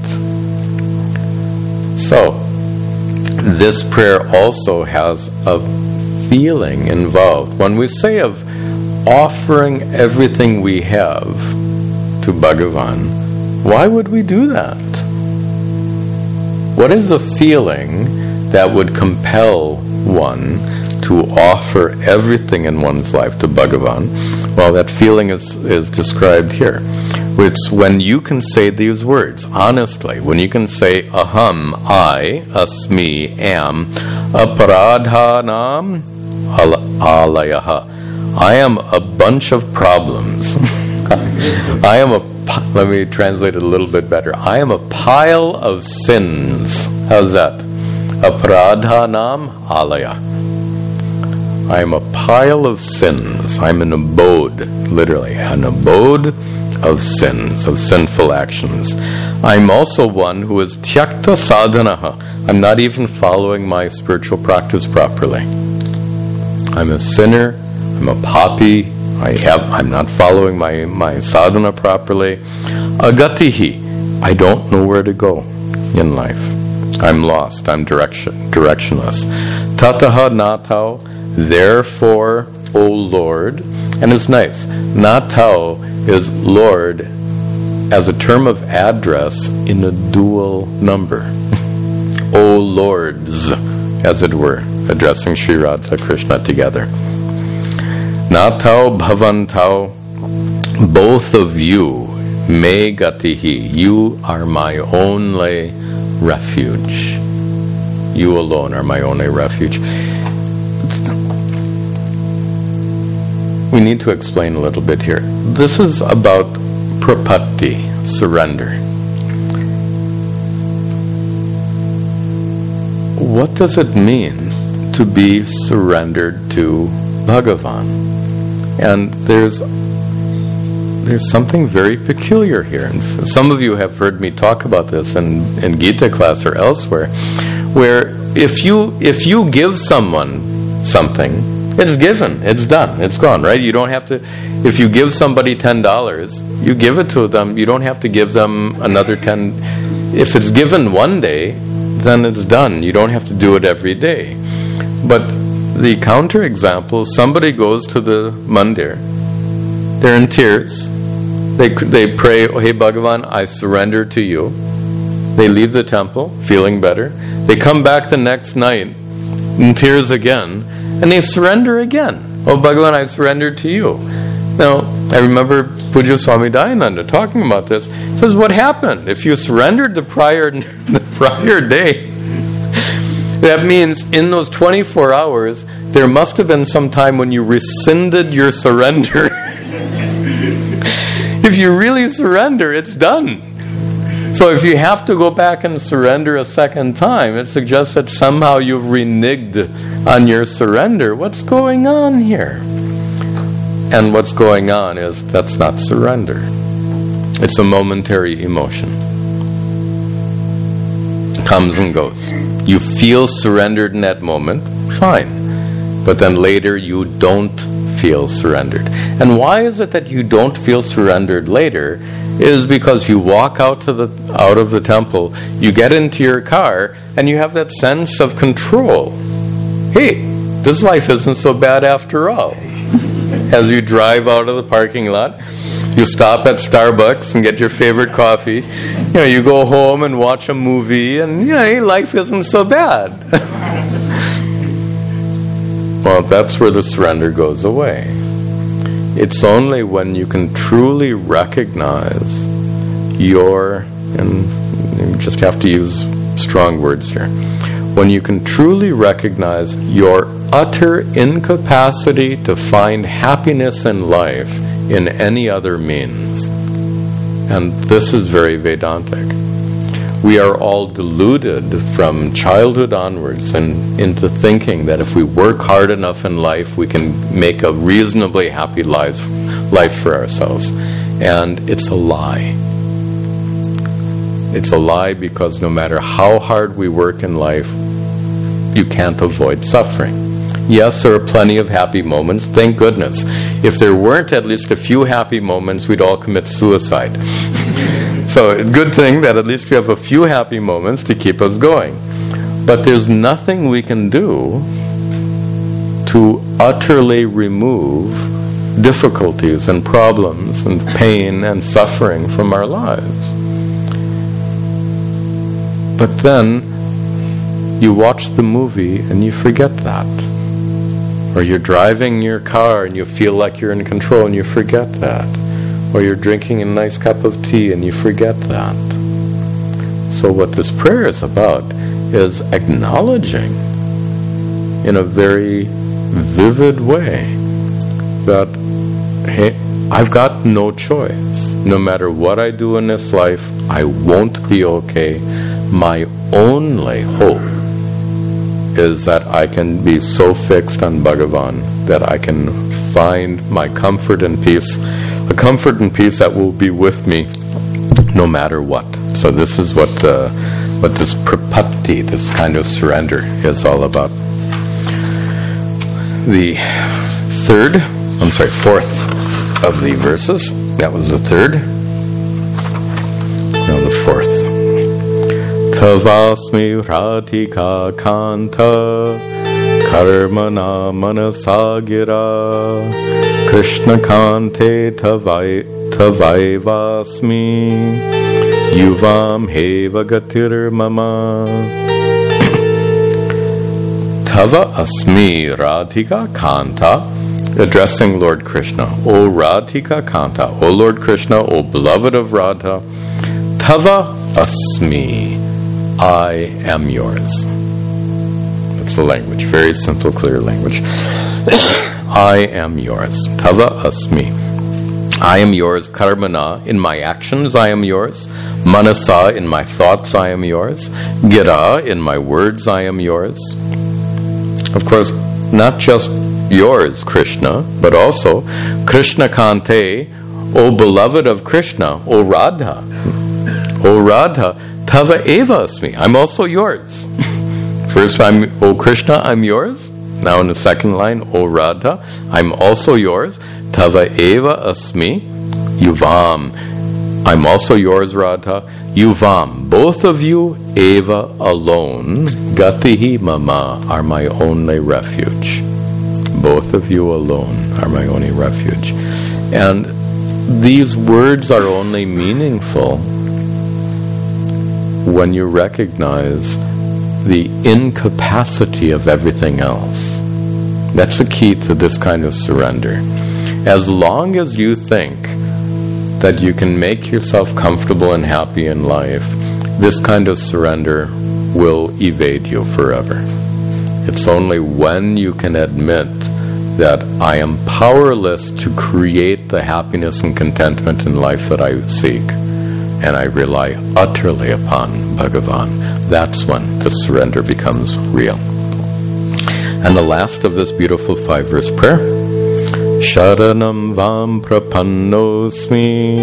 So, this prayer also has a feeling involved. When we say of offering everything we have to Bhagavan, why would we do that? What is the feeling that would compel one to offer everything in one's life to Bhagavan? Well, that feeling is, is described here. It's when you can say these words honestly, when you can say aham, I, asmi, am, aparadhanam, alayaha. I am a bunch of problems. I am a, let me translate it a little bit better. I am a pile of sins. How's that? Aparadhanam, alaya. I am a pile of sins. I'm an abode, literally, an abode of sins, of sinful actions. I'm also one who is tyakta sadhanaha. I'm not even following my spiritual practice properly. I'm a sinner. I'm a papi. I have. I'm not following my, my sadhana properly. Agatihi. I don't know where to go in life. I'm lost. I'm direction directionless. Tataha natau. Therefore, O Lord. And it's nice. Natau is Lord as a term of address in a dual number. O Lords, as it were, addressing Sri Radha Krishna together. Natau bhavantau, both of you, me gatihi, you are my only refuge. You alone are my only refuge. We need to explain a little bit here. This is about prapatti, surrender. What does it mean to be surrendered to Bhagavan? And there's there's something very peculiar here. And some of you have heard me talk about this in, in Gita class or elsewhere, where if you if you give someone something, it's given, it's done, it's gone, right? You don't have to, if you give somebody ten dollars, you give it to them, you don't have to give them another ten. If it's given one day, then it's done. You don't have to do it every day. But the counter example, somebody goes to the mandir, they're in tears, they they pray, oh, hey Bhagavan, I surrender to you. They leave the temple, feeling better. They come back the next night, in tears again, and they surrender again. Oh Bhagavan, I surrender to you. Now, I remember Pujya Swami Dayananda talking about this. He says, what happened? If you surrendered the prior the prior day, that means in those twenty-four hours, there must have been some time when you rescinded your surrender. If you really surrender, it's done. So if you have to go back and surrender a second time, it suggests that somehow you've reneged on your surrender. What's going on here? And what's going on is that's not surrender. It's a momentary emotion. Comes and goes. You feel surrendered in that moment, fine. But then later you don't feel surrendered. And why is it that you don't feel surrendered later? Is because you walk out to the out of the temple, you get into your car, and you have that sense of control. Hey, this life isn't so bad after all. As you drive out of the parking lot, you stop at Starbucks and get your favorite coffee. You know, you go home and watch a movie, and yeah, hey, life isn't so bad. Well, that's where the surrender goes away. It's only when you can truly recognize your, and you just have to use strong words here, when you can truly recognize your utter incapacity to find happiness in life in any other means. And this is very Vedantic. We are all deluded from childhood onwards and into thinking that if we work hard enough in life, we can make a reasonably happy life, life for ourselves. And it's a lie. It's a lie because no matter how hard we work in life, you can't avoid suffering. Yes, there are plenty of happy moments, thank goodness. If there weren't at least a few happy moments, we'd all commit suicide. So, good thing that at least we have a few happy moments to keep us going. But there's nothing we can do to utterly remove difficulties and problems and pain and suffering from our lives. But then, you watch the movie and you forget that. Or you're driving your car and you feel like you're in control and you forget that. Or you're drinking a nice cup of tea and you forget that. So what this prayer is about is acknowledging in a very vivid way that, hey, I've got no choice. No matter what I do in this life, I won't be okay. My only hope is that I can be so fixed on Bhagavan that I can find my comfort and peace a comfort and peace that will be with me no matter what. So this is what the, what this prapatti, this kind of surrender, is all about. The third, I'm sorry, fourth of the verses. That was the third. Now the fourth. Tavasmi radhika kanta karmana manasagira Krishna kante tavai tavaivasmi yuvam heva gatir mama. Tava asmi radhika kanta, addressing Lord Krishna. O Radhika Kanta, O Lord Krishna, O beloved of Radha, Tava asmi, I am yours. That's the language, very simple, clear language. I am yours. Tava asmi. I am yours. Karmana, in my actions I am yours. Manasa, in my thoughts I am yours. Gira, in my words I am yours. Of course, not just yours, Krishna, but also Krishna Kante, O beloved of Krishna, O Radha, O Radha, Tava eva asmi, I'm also yours. First, I'm, O Krishna, I'm yours. Now in the second line, O Radha, I'm also yours. Tava eva asmi, yuvam, I'm also yours, Radha. Yuvam, both of you, eva, alone, gatihi mama, are my only refuge. Both of you alone are my only refuge. And these words are only meaningful when you recognize the incapacity of everything else. That's the key to this kind of surrender. As long as you think that you can make yourself comfortable and happy in life, this kind of surrender will evade you forever. It's only when you can admit that I am powerless to create the happiness and contentment in life that I seek, and I rely utterly upon Bhagavan, that's when the surrender becomes real. And the last of this beautiful five-verse prayer, Sharanam vam prapannosmi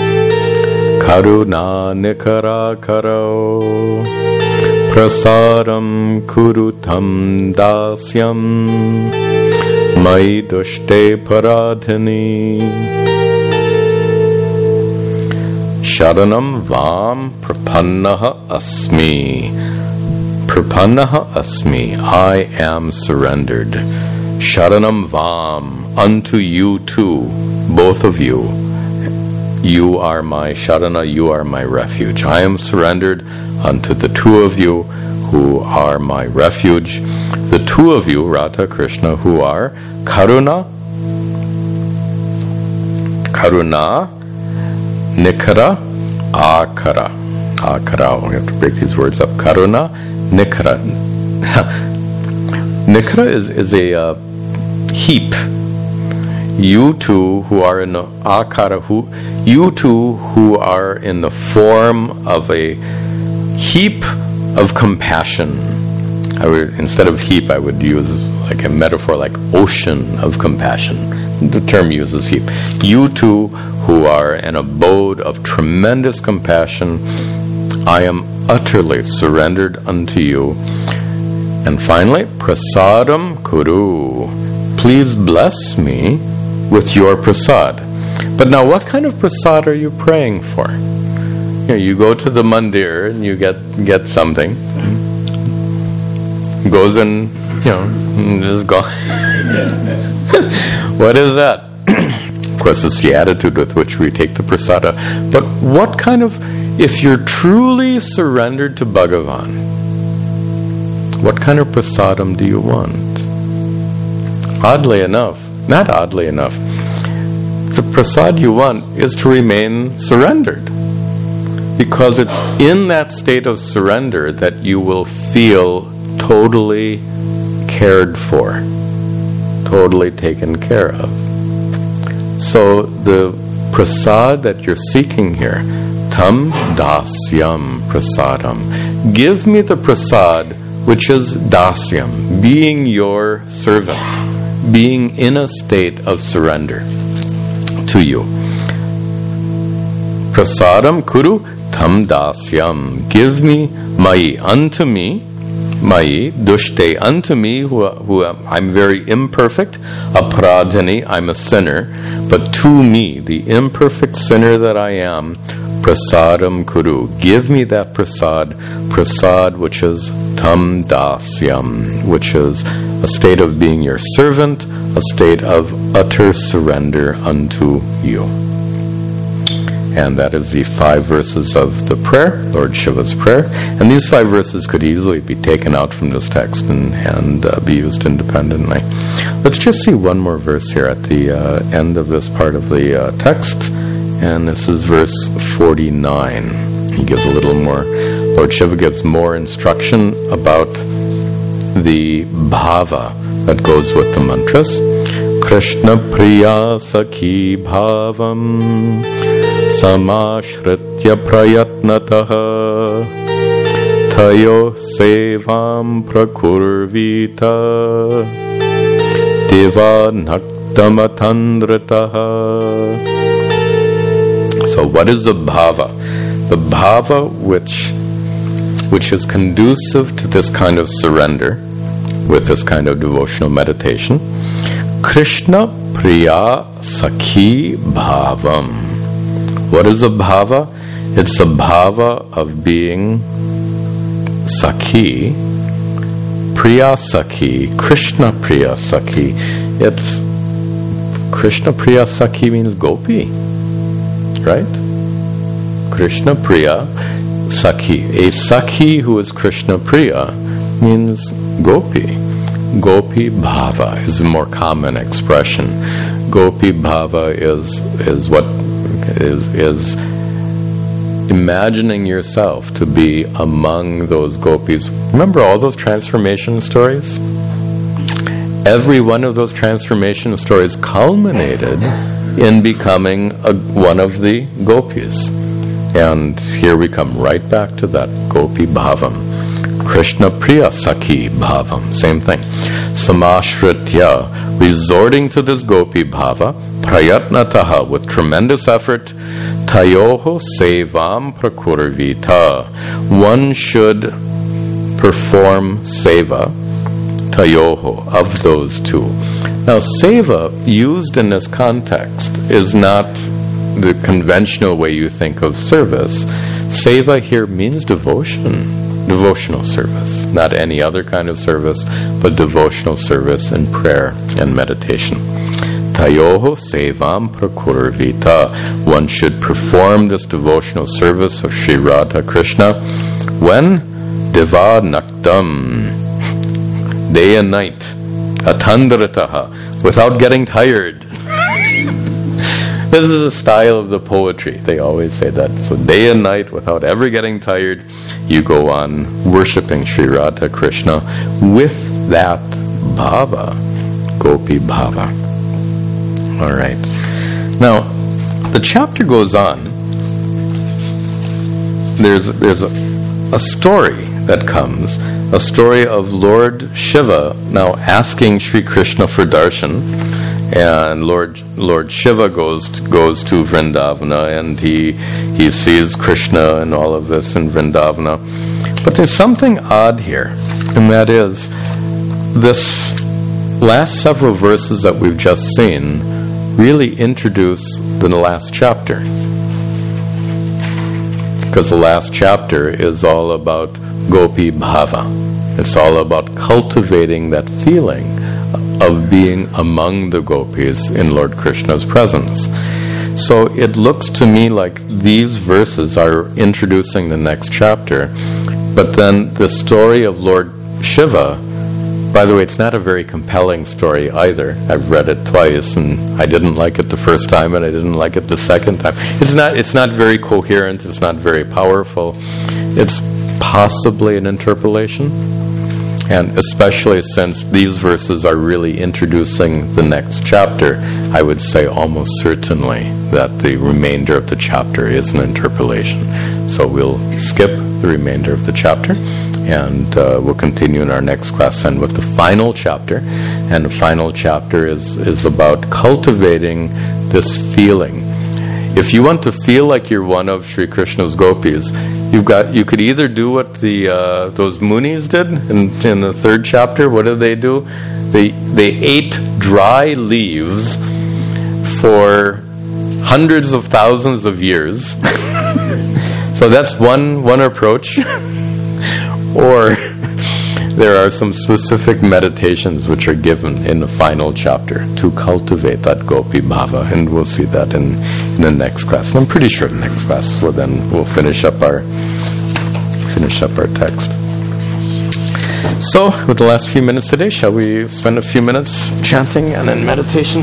karuna nikara karo prasaram kurutam dasyam mai dushte paradhini. Sharanam vam prapannaha asmi. Prapannaha asmi, I am surrendered. Sharanam vam, unto you too, both of you. You are my Sharana, you are my refuge. I am surrendered unto the two of you who are my refuge. The two of you, Radha Krishna, who are Karuna, Karuna, Nikara, Akara. Akara, we have to break these words up. Karuna, Nikara. Nikara is, is a uh, heap. You two who are in the akara, who you two who are in the form of a heap of compassion. I would, instead of heap, I would use like a metaphor, like ocean of compassion. The term uses heap. You two who are an abode of tremendous compassion, I am utterly surrendered unto you. And finally, prasadam kuru. Please bless me with your prasad. But now, what kind of prasad are you praying for? You know, you go to the mandir and you get get something. Goes in, you know, just go. What is that? Of course, it's the attitude with which we take the prasada. But what kind of, if you're truly surrendered to Bhagavan, what kind of prasadam do you want? Oddly enough, not oddly enough, the prasad you want is to remain surrendered. Because it's in that state of surrender that you will feel totally cared for, totally taken care of. So the prasad that you're seeking here, tam dasyam prasadam, give me the prasad which is dasyam, being your servant, being in a state of surrender to you. Prasadam kuru tam dasyam. Give me, mai, unto me, mai, dushte, unto me, who, who I'm very imperfect, aparadhani, I'm a sinner, but to me, the imperfect sinner that I am, prasadam kuru, give me that prasad, prasad which is tam dasyam, which is a state of being your servant, a state of utter surrender unto you. And that is the five verses of the prayer, Lord Shiva's prayer. And these five verses could easily be taken out from this text and, and uh, be used independently. Let's just see one more verse here at the uh, end of this part of the uh, text. And this is verse forty-nine. He gives a little more, Lord Shiva gives more instruction about the bhava that goes with the mantras. Krishna Priya Sakhi Bhavam Samashritya Prayatnataha Tayo Sevam Prakurvita Deva Naktamatandritaha. So what is the bhava? The bhava which which is conducive to this kind of surrender with this kind of devotional meditation. Krishna Priya Sakhi Bhavam. What is a bhava? It's a bhava of being Sakhi, Priya Sakhi, Krishna Priya Sakhi. It's Krishna Priya Sakhi means gopi, right? Krishna Priya Sakhi. A Sakhi who is Krishna Priya means gopi. Gopi Bhava is a more common expression. Gopi Bhava is is what is is imagining yourself to be among those gopis. Remember all those transformation stories? Every one of those transformation stories culminated in becoming a, one of the gopis. And here we come right back to that Gopi Bhavam. Krishna Priya Sakhi Bhavam. Same thing. Samashritya, resorting to this Gopi Bhava, Prayatnataha, with tremendous effort, Tayoho Sevam Prakurvita. One should perform seva, Tayoho, of those two. Now, seva, used in this context, is not the conventional way you think of service. Seva here means devotion. Devotional service, not any other kind of service, but devotional service in prayer and meditation. Tayoho sevam prakurvita. One should perform this devotional service of Sri Radha Krishna when? Deva naktam. Day and night. Atandritaha. Without getting tired. This is a style of the poetry. They always say that. So day and night, without ever getting tired, you go on worshipping Sri Radha Krishna with that bhava, Gopi Bhava. All right. Now, the chapter goes on. There's there's a, a story that comes, a story of Lord Shiva now asking Sri Krishna for darshan. And Lord Lord Shiva goes to, goes to Vrindavana, and he he sees Krishna and all of this in Vrindavana. But there's something odd here, and that is this last several verses that we've just seen really introduce the last chapter, because the last chapter is all about Gopi Bhava. It's all about cultivating that feeling of being among the gopis in Lord Krishna's presence. So it looks to me like these verses are introducing the next chapter, but then the story of Lord Shiva, by the way, it's not a very compelling story either. I've read it twice, and I didn't like it the first time, and I didn't like it the second time. It's not, it's not very coherent, it's not very powerful. It's possibly an interpolation. And especially since these verses are really introducing the next chapter, I would say almost certainly that the remainder of the chapter is an interpolation. So we'll skip the remainder of the chapter, and uh, we'll continue in our next class then with the final chapter. And the final chapter is, is about cultivating this feeling. if you want to feel like you're one of Sri Krishna's gopis, you've got you could either do what the uh, those Munis did in, in the third chapter. What did they do? They they ate dry leaves for hundreds of thousands of years. So that's one one approach. Or there are some specific meditations which are given in the final chapter to cultivate that gopi bhava, and we'll see that in, in the next class. And I'm pretty sure the next class will then we'll finish up our finish up our text. So, with the last few minutes today, shall we spend a few minutes chanting and in meditation?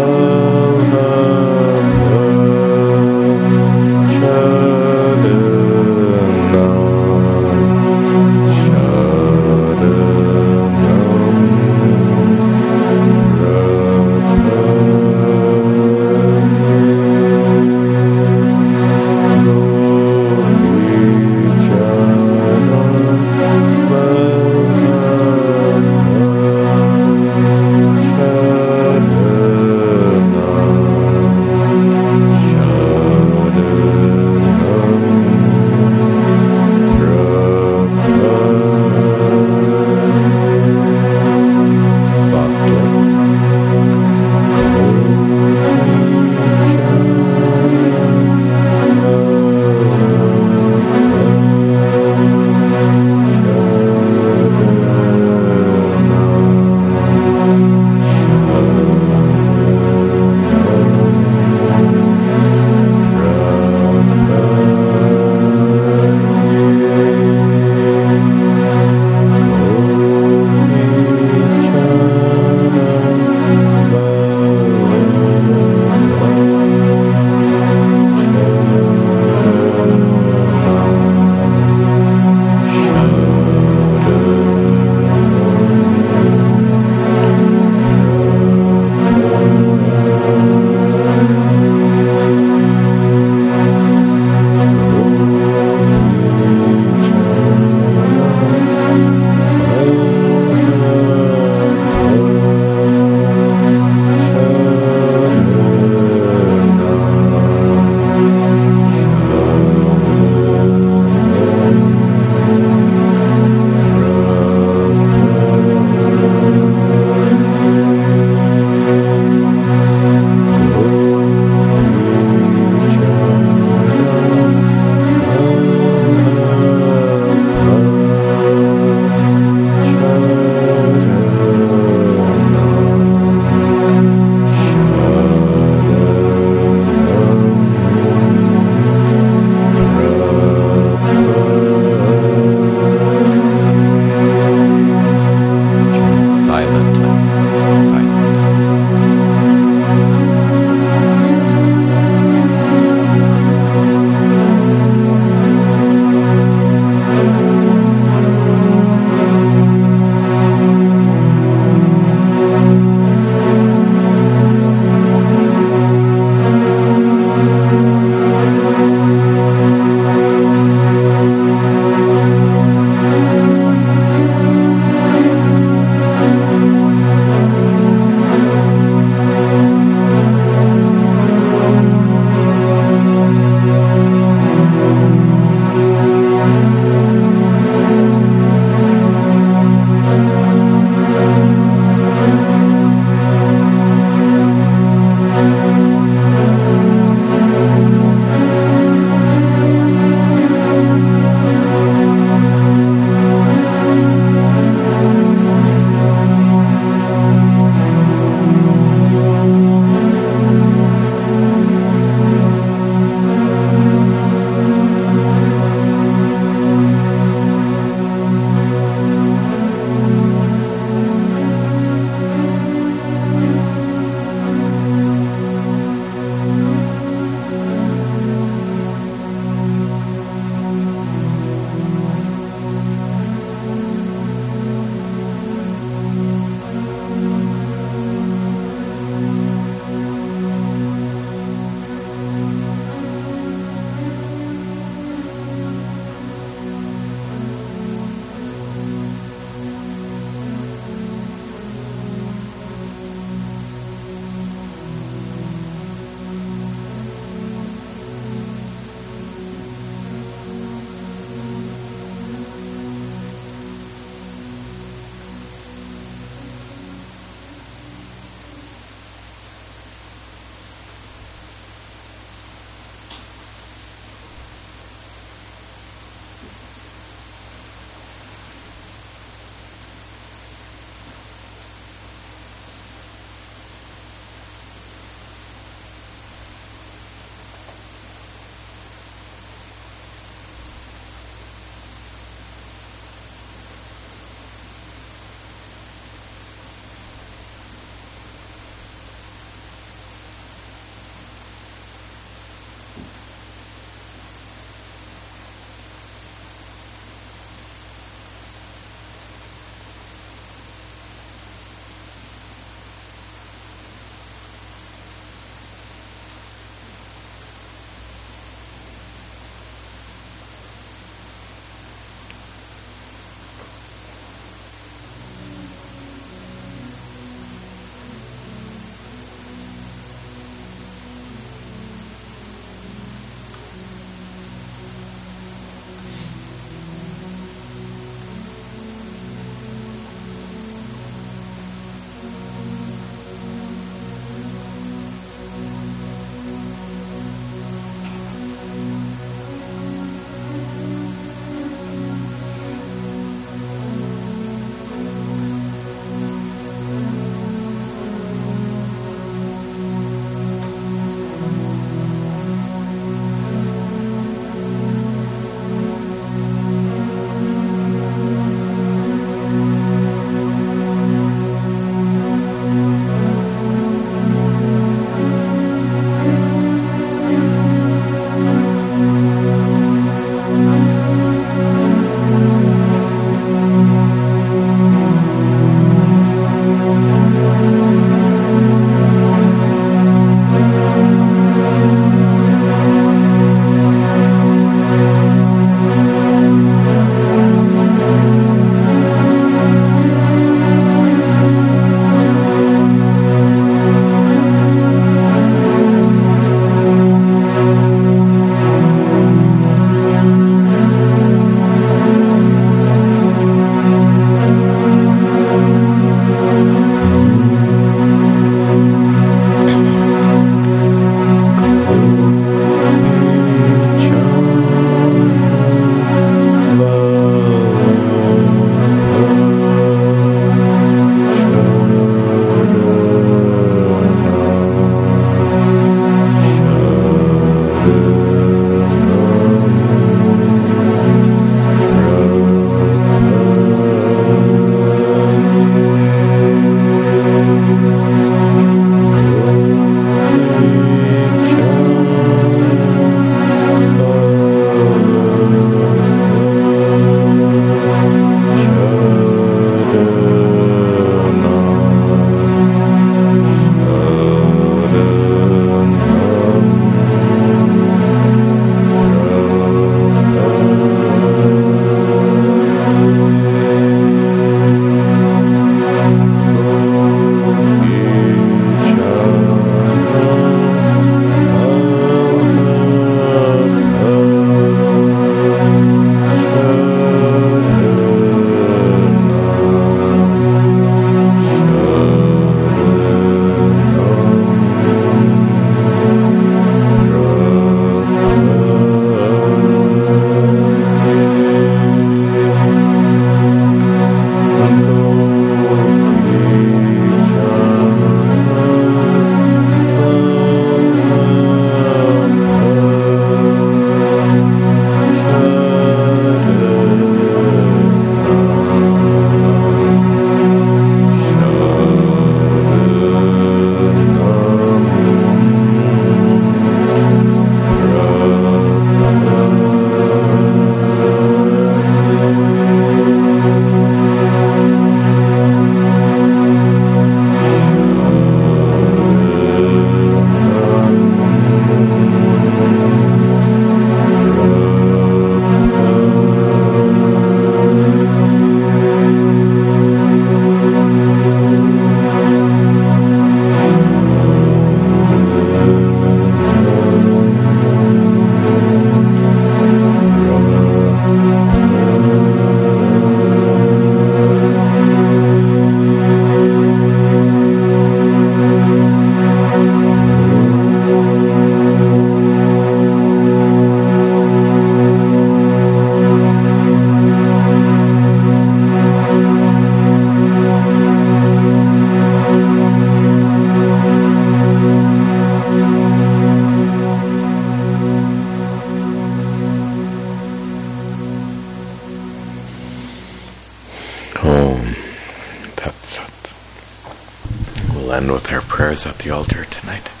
Om Tat Sat. We'll end with our prayers at the altar tonight.